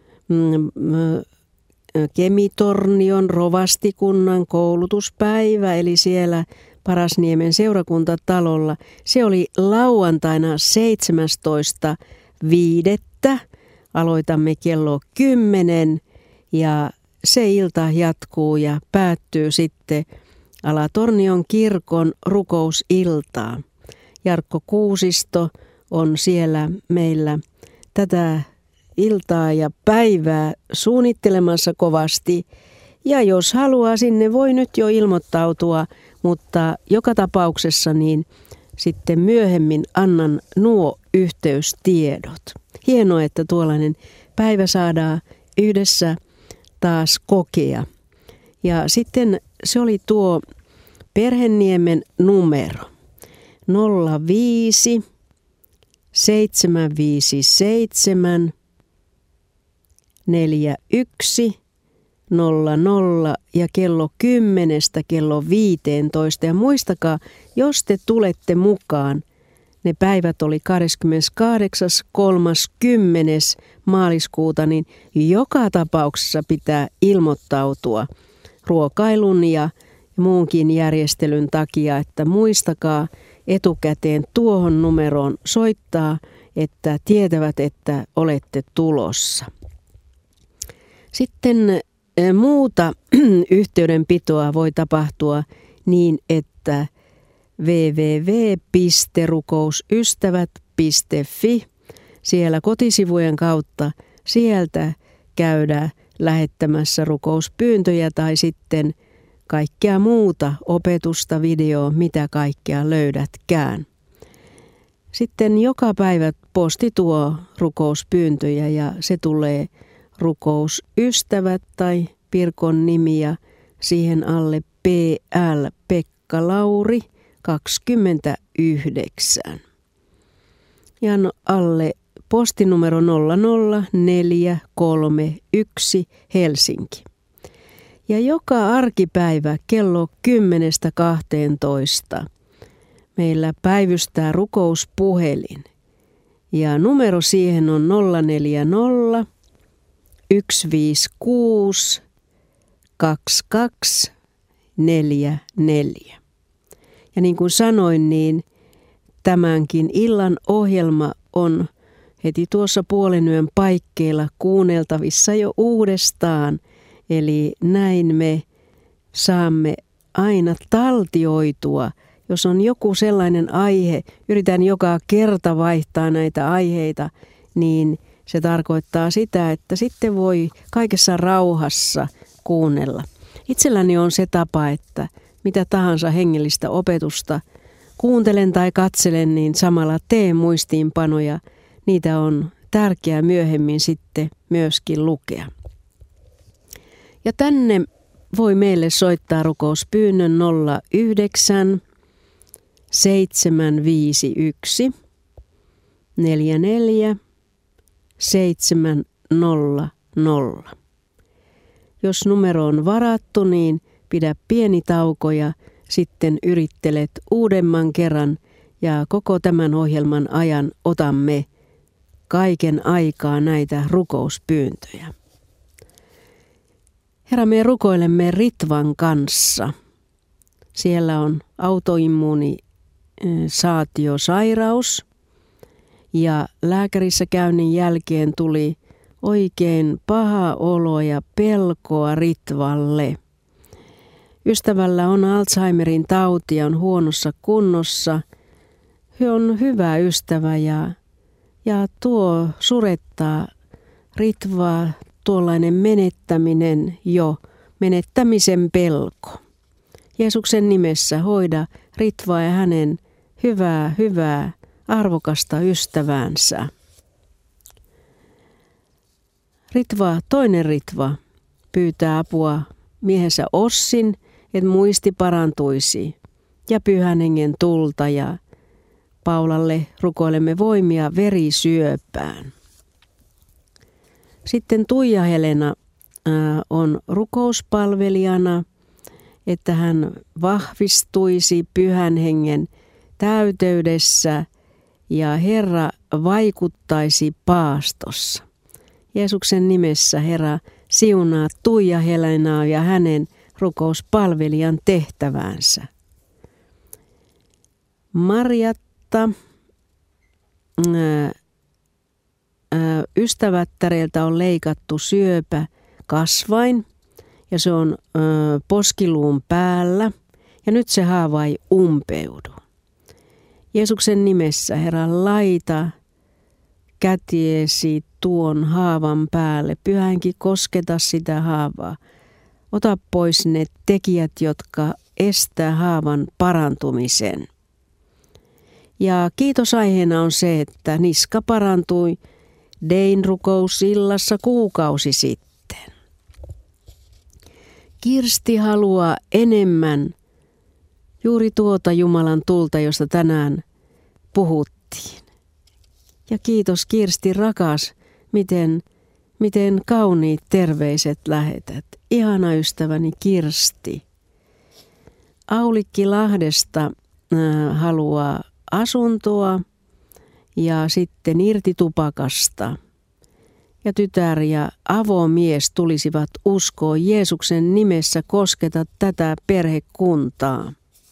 Kemitornion rovastikunnan koulutuspäivä, eli siellä Parasniemen seurakuntatalolla. Se oli lauantaina seitsemästoista viidettä Aloitamme kello kymmenen ja se ilta jatkuu ja päättyy sitten Alatornion kirkon rukousiltaa. Jarkko Kuusisto on siellä meillä tätä iltaa ja päivää suunnittelemassa kovasti. Ja jos haluaa, sinne voi nyt jo ilmoittautua, mutta joka tapauksessa niin sitten myöhemmin annan nuo yhteystiedot. Hienoa, että tuollainen päivä saadaan yhdessä taas kokea. Ja sitten se oli tuo Perheniemen numero nolla viisi seitsemän viisi seitsemän neljä yksi nolla nolla ja kello kymmenestä kello viiteentoista. Ja muistakaa, jos te tulette mukaan, ne päivät oli kahdeskymmeneskahdeksas kolmaskymmenes maaliskuuta, niin joka tapauksessa pitää ilmoittautua ruokailun ja muunkin järjestelyn takia, että muistakaa etukäteen tuohon numeroon soittaa, että tietävät, että olette tulossa. Sitten muuta yhteydenpitoa voi tapahtua niin, että double-u double-u double-u piste rukousystävät piste fi, siellä kotisivujen kautta, sieltä käydään lähettämässä rukouspyyntöjä tai sitten kaikkea muuta opetusta, videoa, mitä kaikkea löydätkään. Sitten joka päivä posti tuo rukouspyyntöjä ja se tulee rukousystävät tai Pirkon nimi ja siihen alle P L Pekka Lauri kaksikymmentäyhdeksän. Ja alle postinumero nolla nolla neljä kolme yksi Helsinki. Ja joka arkipäivä kello kymmenestä kahteentoista meillä päivystää rukouspuhelin. Ja numero siihen on nolla neljä nolla yksi viisi kuusi kaksi kaksi neljä neljä. Ja niin kuin sanoin, niin tämänkin illan ohjelma on heti tuossa puolen yön paikkeilla kuunneltavissa jo uudestaan. Eli näin me saamme aina taltioitua, jos on joku sellainen aihe, yritän joka kerta vaihtaa näitä aiheita, niin se tarkoittaa sitä, että sitten voi kaikessa rauhassa kuunnella. Itselläni on se tapa, että mitä tahansa hengellistä opetusta kuuntelen tai katselen, niin samalla teen muistiinpanoja. Niitä on tärkeää myöhemmin sitten myöskin lukea. Ja tänne voi meille soittaa rukouspyynnön nolla yhdeksän seitsemän viisi yksi neljä neljä seitsemän nolla nolla. Jos numero on varattu, niin pidä pieni tauko ja sitten yrittelet uudemman kerran ja koko tämän ohjelman ajan otamme kaiken aikaa näitä rukouspyyntöjä. Herra, me rukoilemme Ritvan kanssa. Siellä on autoimmuunisaatiosairaus ja lääkärissä käynnin jälkeen tuli oikein paha olo ja pelkoa Ritvalle. Ystävällä on Alzheimerin tauti ja on huonossa kunnossa. Hän on hyvä ystävä ja, ja tuo surettaa Ritvaa tuollainen menettäminen jo, menettämisen pelko. Jeesuksen nimessä hoida Ritvaa ja hänen hyvää, hyvää, arvokasta ystäväänsä. Ritva, toinen Ritva, pyytää apua miehensä Ossin, että muisti parantuisi, ja Pyhän Hengen tulta, ja Paulalle rukoilemme voimia verisyöpään. Sitten Tuija Helena ää, on rukouspalvelijana, että hän vahvistuisi Pyhän Hengen täyteydessä ja Herra vaikuttaisi paastossa. Jeesuksen nimessä Herra siunaa Tuija Helenaa ja hänen rukouspalvelijan tehtäväänsä. Marjatta ää, ää, ystävättäreltä on leikattu syöpä kasvain ja se on ää, poskiluun päällä ja nyt se haava ei umpeudu. Jeesuksen nimessä Herra laita kätiesi tuon haavan päälle. Pyhä Henki kosketa sitä haavaa. Ota pois ne tekijät, jotka estää haavan parantumisen. Ja kiitosaiheena on se, että niska parantui Dein rukousillassa kuukausi sitten. Kirsti haluaa enemmän juuri tuota Jumalan tulta, josta tänään puhuttiin. Ja kiitos Kirsti rakas, miten Miten kauniit terveiset lähetät. Ihana ystäväni Kirsti. Aulikki Lahdesta äh, haluaa asuntoa ja sitten irti tupakasta. Ja tytär ja avomies tulisivat uskoa Jeesuksen nimessä, kosketa tätä perhekuntaa.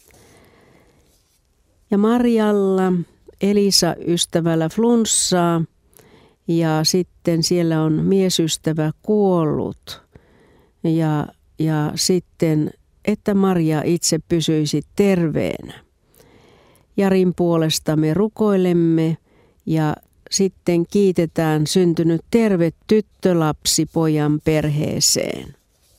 Ja Marjalla, Elisa ystävällä flunssaa ja sitten siellä on miesystävä kuollut. Ja, ja sitten, että Maria itse pysyisi terveenä. Jarin puolesta me rukoilemme ja sitten kiitetään syntynyt terve tyttölapsi pojan perheeseen.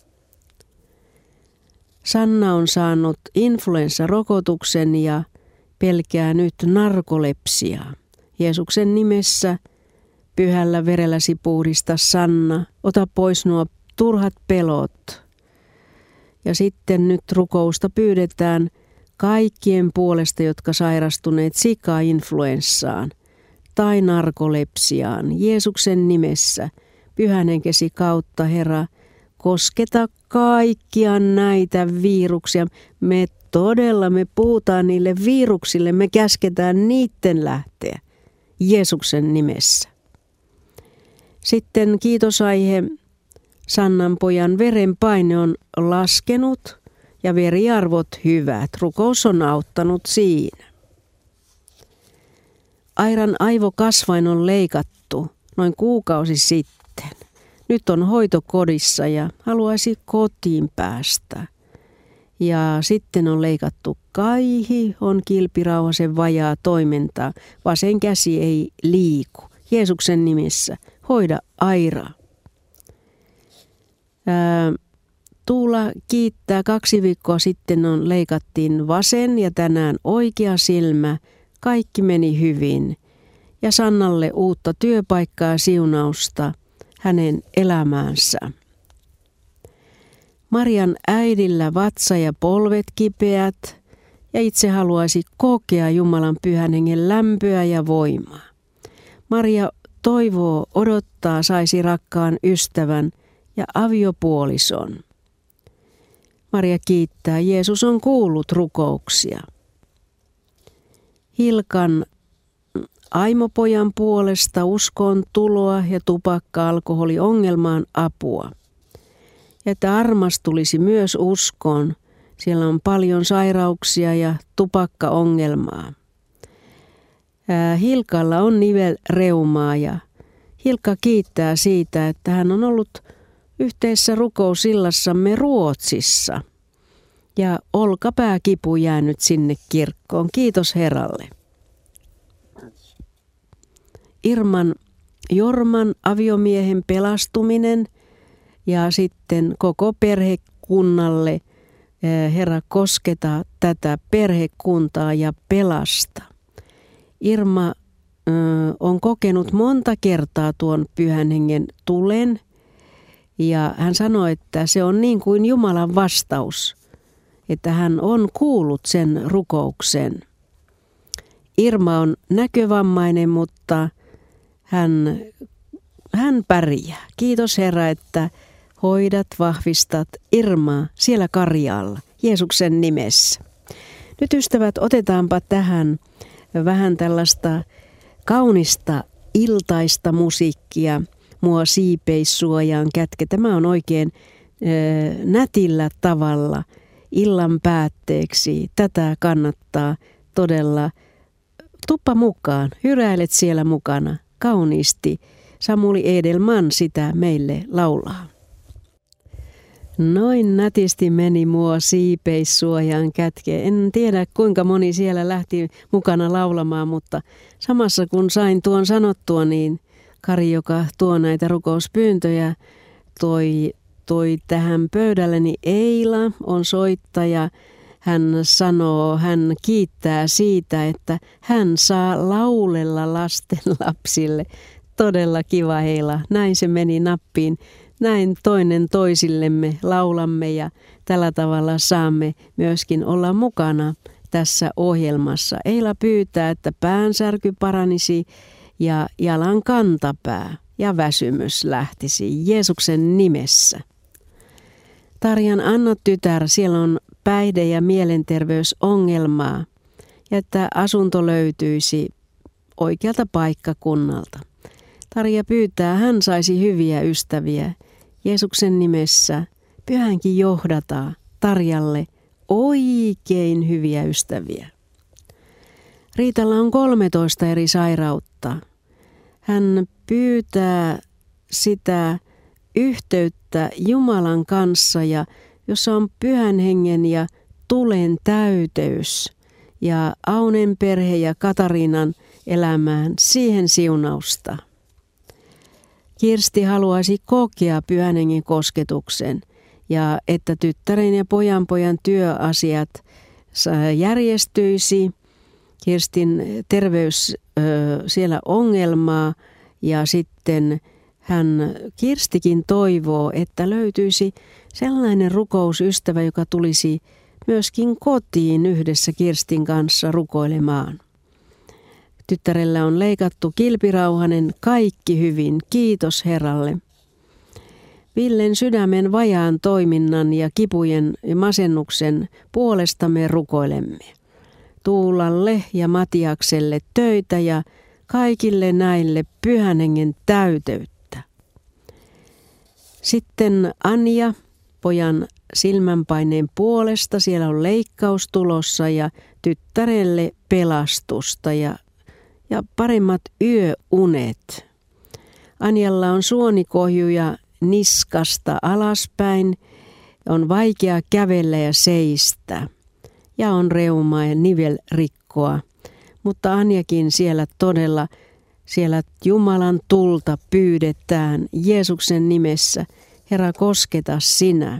Sanna on saanut influenssarokotuksen ja pelkää nyt narkolepsiaa. Jeesuksen nimessä pyhällä verelläsi puhdista Sanna, ota pois nuo turhat pelot. Ja sitten nyt rukousta pyydetään kaikkien puolesta, jotka sairastuneet sika-influenssaan tai narkolepsiaan. Jeesuksen nimessä, pyhän henkesi kautta, Herra, kosketa kaikkia näitä viruksia. Me todella, me puhutaan niille viruksille, me käsketään niiden lähteä Jeesuksen nimessä. Sitten kiitosaihe, Sannan pojan verenpaine on laskenut ja veriarvot hyvät. Rukous on auttanut siinä. Airan aivokasvain on leikattu noin kuukausi sitten. Nyt on hoitokodissa ja haluaisi kotiin päästä. Ja sitten on leikattu kaihi, on kilpirauhasen vajaa toimintaa. Vasen käsi ei liiku. Jeesuksen nimissä hoida Airaa. Ää, Tuula kiittää, kaksi viikkoa sitten on leikattiin vasen ja tänään oikea silmä. Kaikki meni hyvin. Ja Sannalle uutta työpaikkaa ja siunausta hänen elämäänsä. Marian äidillä vatsa ja polvet kipeät ja itse haluaisi kokea Jumalan pyhän hengen lämpöä ja voimaa. Maria toivoo, odottaa, saisi rakkaan ystävän ja aviopuolison. Maria kiittää, Jeesus on kuullut rukouksia. Hilkan aimopojan puolesta uskon tuloa ja tupakka-alkoholiongelmaan apua. Ja että armas tulisi myös uskoon. Siellä on paljon sairauksia ja tupakkaongelmaa. Ää, Hilkalla on nivelreumaa ja Hilkka kiittää siitä, että hän on ollut yhteisessä rukousillassamme Ruotsissa. Ja olkapääkipu jäänyt sinne kirkkoon. Kiitos Herralle. Irman Jorman aviomiehen pelastuminen ja sitten koko perhekunnalle Herra kosketa tätä perhekuntaa ja pelasta. Irma ö, on kokenut monta kertaa tuon pyhän hengen tulen ja hän sanoi, että se on niin kuin Jumalan vastaus, että hän on kuullut sen rukouksen. Irma on näkövammainen, mutta hän, hän pärjää. Kiitos Herra, että hoidat, vahvistat Irmaa siellä Karjaalla, Jeesuksen nimessä. Nyt ystävät, otetaanpa tähän vähän tällaista kaunista iltaista musiikkia. Mua siipeissuojaan kätke. Tämä on oikein äh, nätillä tavalla illan päätteeksi. Tätä kannattaa todella. Tuppa mukaan, hyräilet siellä mukana. Kauniisti Samuli Edelman sitä meille laulaa. Noin nätisti meni mua siipeissuojaan kätke. En tiedä kuinka moni siellä lähti mukana laulamaan, mutta samassa kun sain tuon sanottua, niin Kari, joka tuo näitä rukouspyyntöjä, toi, toi tähän pöydälleni Eila on soittaja. Hän sanoo, hän kiittää siitä, että hän saa laulella lasten lapsille. Todella kiva Eila. Näin se meni nappiin. Näin toinen toisillemme laulamme ja tällä tavalla saamme myöskin olla mukana tässä ohjelmassa. Eila pyytää, että päänsärky paranisi ja jalan kantapää. ja väsymys lähtisi Jeesuksen nimessä. Tarjan Anna tytär, siellä on päihde- ja mielenterveysongelmaa ja että asunto löytyisi oikealta paikkakunnalta. Tarja pyytää, hän saisi hyviä ystäviä. Jeesuksen nimessä Pyhänkin johdataa Tarjalle oikein hyviä ystäviä. Riitalla on kolmetoista eri sairautta. Hän pyytää sitä yhteyttä Jumalan kanssa, ja jossa on Pyhän Hengen ja tulen täyteys ja Aunen perhe ja Katariinan elämään siihen siunausta. Kirsti haluaisi kokea Pyhän Hengen kosketuksen ja että tyttären ja pojanpojan työasiat järjestyisi. Kirstin terveys siellä ongelmaa ja sitten hän Kirstikin toivoo, että löytyisi sellainen rukousystävä, joka tulisi myöskin kotiin yhdessä Kirstin kanssa rukoilemaan. Tyttärellä on leikattu kilpirauhanen, kaikki hyvin, kiitos Herralle. Villen sydämen vajaan toiminnan ja kipujen ja masennuksen puolesta me rukoilemme. Tuulalle ja Matiakselle töitä ja kaikille näille Pyhän Hengen täyteyttä. Sitten Anja, pojan silmänpaineen puolesta, siellä on leikkaus tulossa ja tyttärelle pelastusta ja, ja paremmat yöunet. Anjalla on suonikohjuja niskasta alaspäin, on vaikea kävellä ja seistä ja on reumaa ja nivelrikkoa. Mutta Anjakin siellä todella, siellä Jumalan tulta pyydetään Jeesuksen nimessä. Herra, kosketa sinä.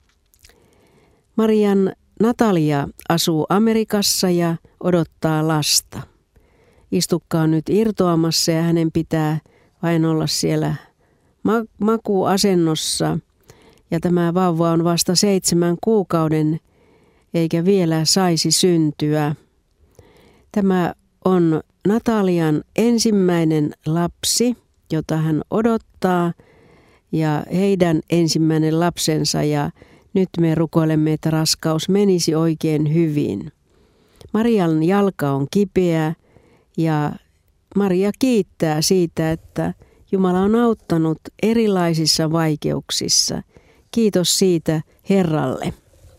Marian Natalia asuu Amerikassa ja odottaa lasta. Istukka on nyt irtoamassa ja hänen pitää vain olla siellä makuuasennossa. Ja tämä vauva on vasta seitsemän kuukauden eikä vielä saisi syntyä. Tämä on Natalian ensimmäinen lapsi, jota hän odottaa, ja heidän ensimmäinen lapsensa, ja nyt me rukoilemme, että raskaus menisi oikein hyvin. Marian jalka on kipeä, ja Maria kiittää siitä, että Jumala on auttanut erilaisissa vaikeuksissa. Kiitos siitä Herralle.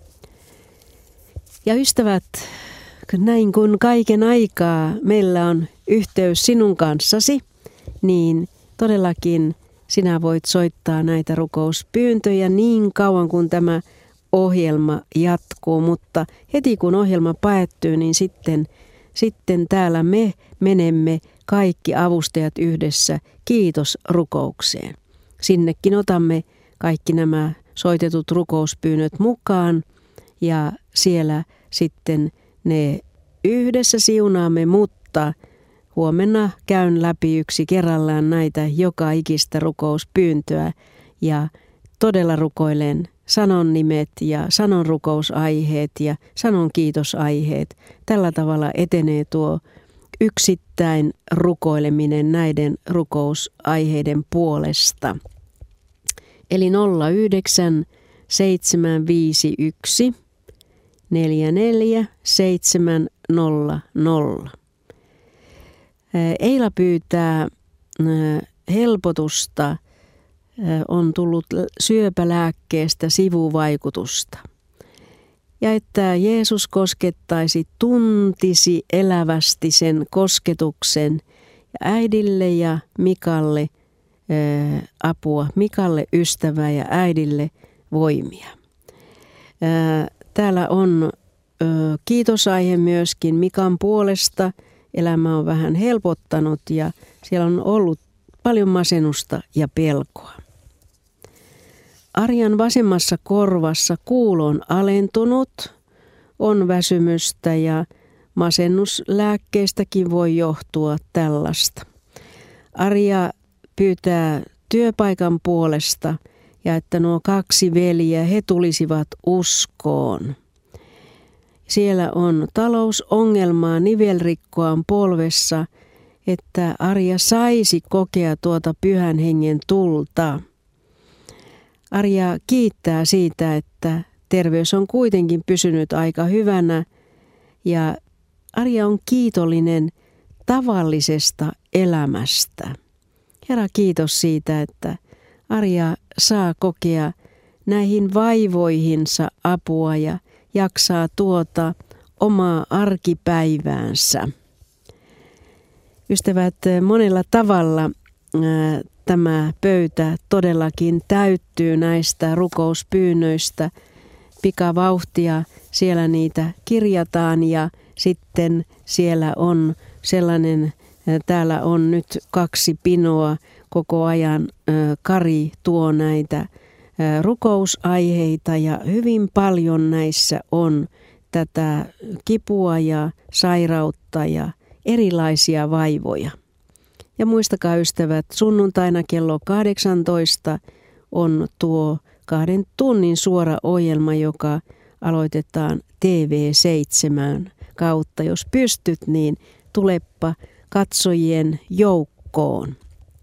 Ja ystävät, näin kun kaiken aikaa meillä on yhteys sinun kanssasi, niin todellakin sinä voit soittaa näitä rukouspyyntöjä niin kauan kuin tämä ohjelma jatkuu, mutta heti kun ohjelma päättyy, niin sitten, sitten täällä me menemme kaikki avustajat yhdessä kiitosrukoukseen. Sinnekin otamme kaikki nämä soitetut rukouspyynnöt mukaan ja siellä sitten ne yhdessä siunaamme, mutta huomenna käyn läpi yksi kerrallaan näitä joka ikistä rukouspyyntöä ja todella rukoilen sanon nimet ja sanon rukousaiheet ja sanon kiitosaiheet. Tällä tavalla etenee tuo yksittäin rukoileminen näiden rukousaiheiden puolesta. Eli nolla yhdeksän seitsemän viisi yksi neljä neljä seitsemän nolla nolla. Eila pyytää helpotusta, on tullut syöpälääkkeestä sivuvaikutusta. Ja että Jeesus koskettaisi, tuntisi elävästi sen kosketuksen ja äidille ja Mikalle ää, apua, Mikalle ystävää ja äidille voimia. Ää, täällä on ää, kiitosaihe myöskin Mikan puolesta. Elämä on vähän helpottanut ja siellä on ollut paljon masennusta ja pelkoa. Arjan vasemmassa korvassa kuulo on alentunut, on väsymystä ja masennuslääkkeistäkin voi johtua tällaista. Arja pyytää työpaikan puolesta ja että nuo kaksi veljeä, he tulisivat uskoon. Siellä on talousongelmaa, nivelrikkoa on polvessa että Arja saisi kokea tuota Pyhän Hengen tulta. Arja kiittää siitä, että terveys on kuitenkin pysynyt aika hyvänä ja Arja on kiitollinen tavallisesta elämästä. Herra, kiitos siitä, että Arja saa kokea näihin vaivoihinsa apua ja jaksaa tuota omaa arkipäiväänsä. Ystävät, monella tavalla ää, tämä pöytä todellakin täyttyy näistä rukouspyynnöistä. Pikavauhtia siellä niitä kirjataan ja sitten siellä on sellainen, täällä on nyt kaksi pinoa koko ajan. Kari tuo näitä rukousaiheita ja hyvin paljon näissä on tätä kipua ja sairautta ja erilaisia vaivoja. Ja muistakaa ystävät, sunnuntaina kello kahdeksantoista on tuo kahden tunnin suora ohjelma, joka aloitetaan T V seitsemän kautta. Jos pystyt, niin tulepa katsojien joukkoon.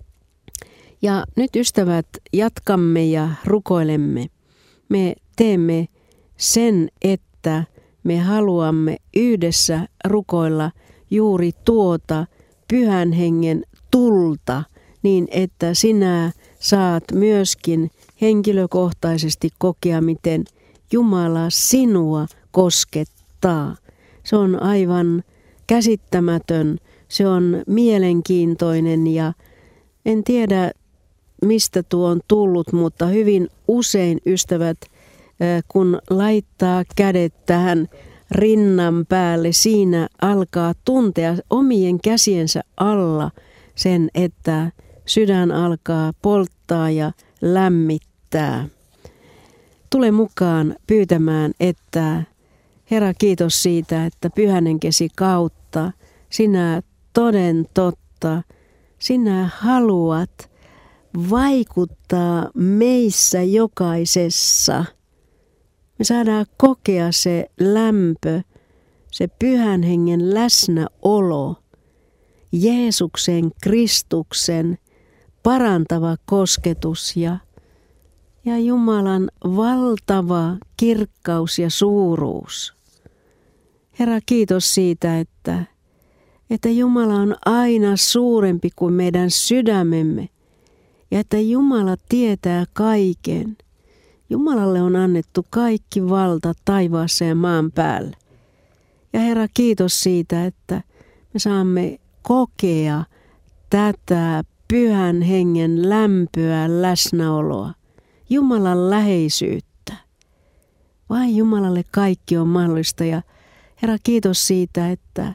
Ja nyt ystävät, jatkamme ja rukoilemme. Me teemme sen, että me haluamme yhdessä rukoilla juuri tuota Pyhän Hengen tulta, niin että sinä saat myöskin henkilökohtaisesti kokea, miten Jumala sinua koskettaa. Se on aivan käsittämätön, se on mielenkiintoinen ja en tiedä mistä tuo on tullut, mutta hyvin usein ystävät, kun laittaa kädet tähän rinnan päälle, siinä alkaa tuntea omien käsiensä alla sen, että sydän alkaa polttaa ja lämmittää. Tule mukaan pyytämään, että Herra, kiitos siitä, että Pyhän Henkesi kautta sinä toden totta, sinä haluat vaikuttaa meissä jokaisessa. Me saadaan kokea se lämpö, se Pyhän Hengen läsnäolo, Jeesuksen, Kristuksen parantava kosketus ja, ja Jumalan valtava kirkkaus ja suuruus. Herra, kiitos siitä, että, että Jumala on aina suurempi kuin meidän sydämemme ja että Jumala tietää kaiken. Jumalalle on annettu kaikki valta taivaassa ja maan päällä. Ja Herra, kiitos siitä, että me saamme kokea tätä Pyhän Hengen lämpöä, läsnäoloa, Jumalan läheisyyttä. Vain Jumalalle kaikki on mahdollista ja Herra, kiitos siitä, että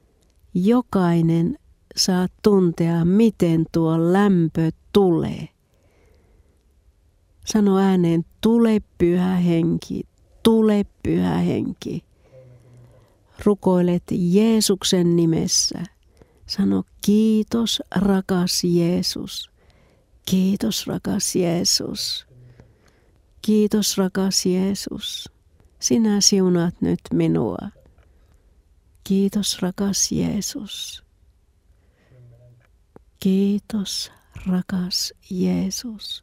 jokainen saa tuntea, miten tuo lämpö tulee. Sano ääneen, tule Pyhä Henki, tule Pyhä Henki. Rukoilet Jeesuksen nimessä. Sano kiitos rakas Jeesus, kiitos rakas Jeesus, kiitos rakas Jeesus. Sinä siunaat nyt minua. Kiitos rakas Jeesus. Kiitos rakas Jeesus.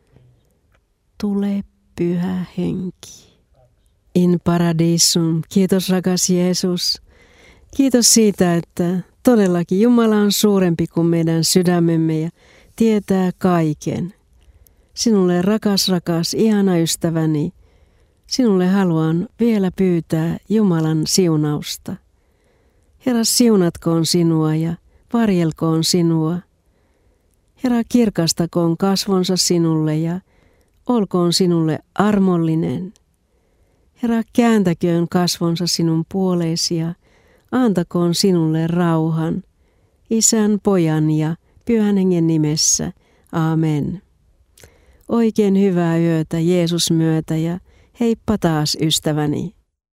Tule Pyhä Henki. In paradisum. Kiitos rakas Jeesus. Kiitos siitä, että todellakin Jumala on suurempi kuin meidän sydämemme ja tietää kaiken. Sinulle rakas, rakas, ihana ystäväni, sinulle haluan vielä pyytää Jumalan siunausta. Herra, siunatkoon sinua ja varjelkoon sinua. Herra, kirkastakoon kasvonsa sinulle ja olkoon sinulle armollinen. Herra, kääntäköön kasvonsa sinun puoleesi ja antakoon sinulle rauhan, Isän, Pojan ja Pyhän Hengen nimessä. Aamen. Oikein hyvää yötä Jeesus myötä ja heippa taas ystäväni.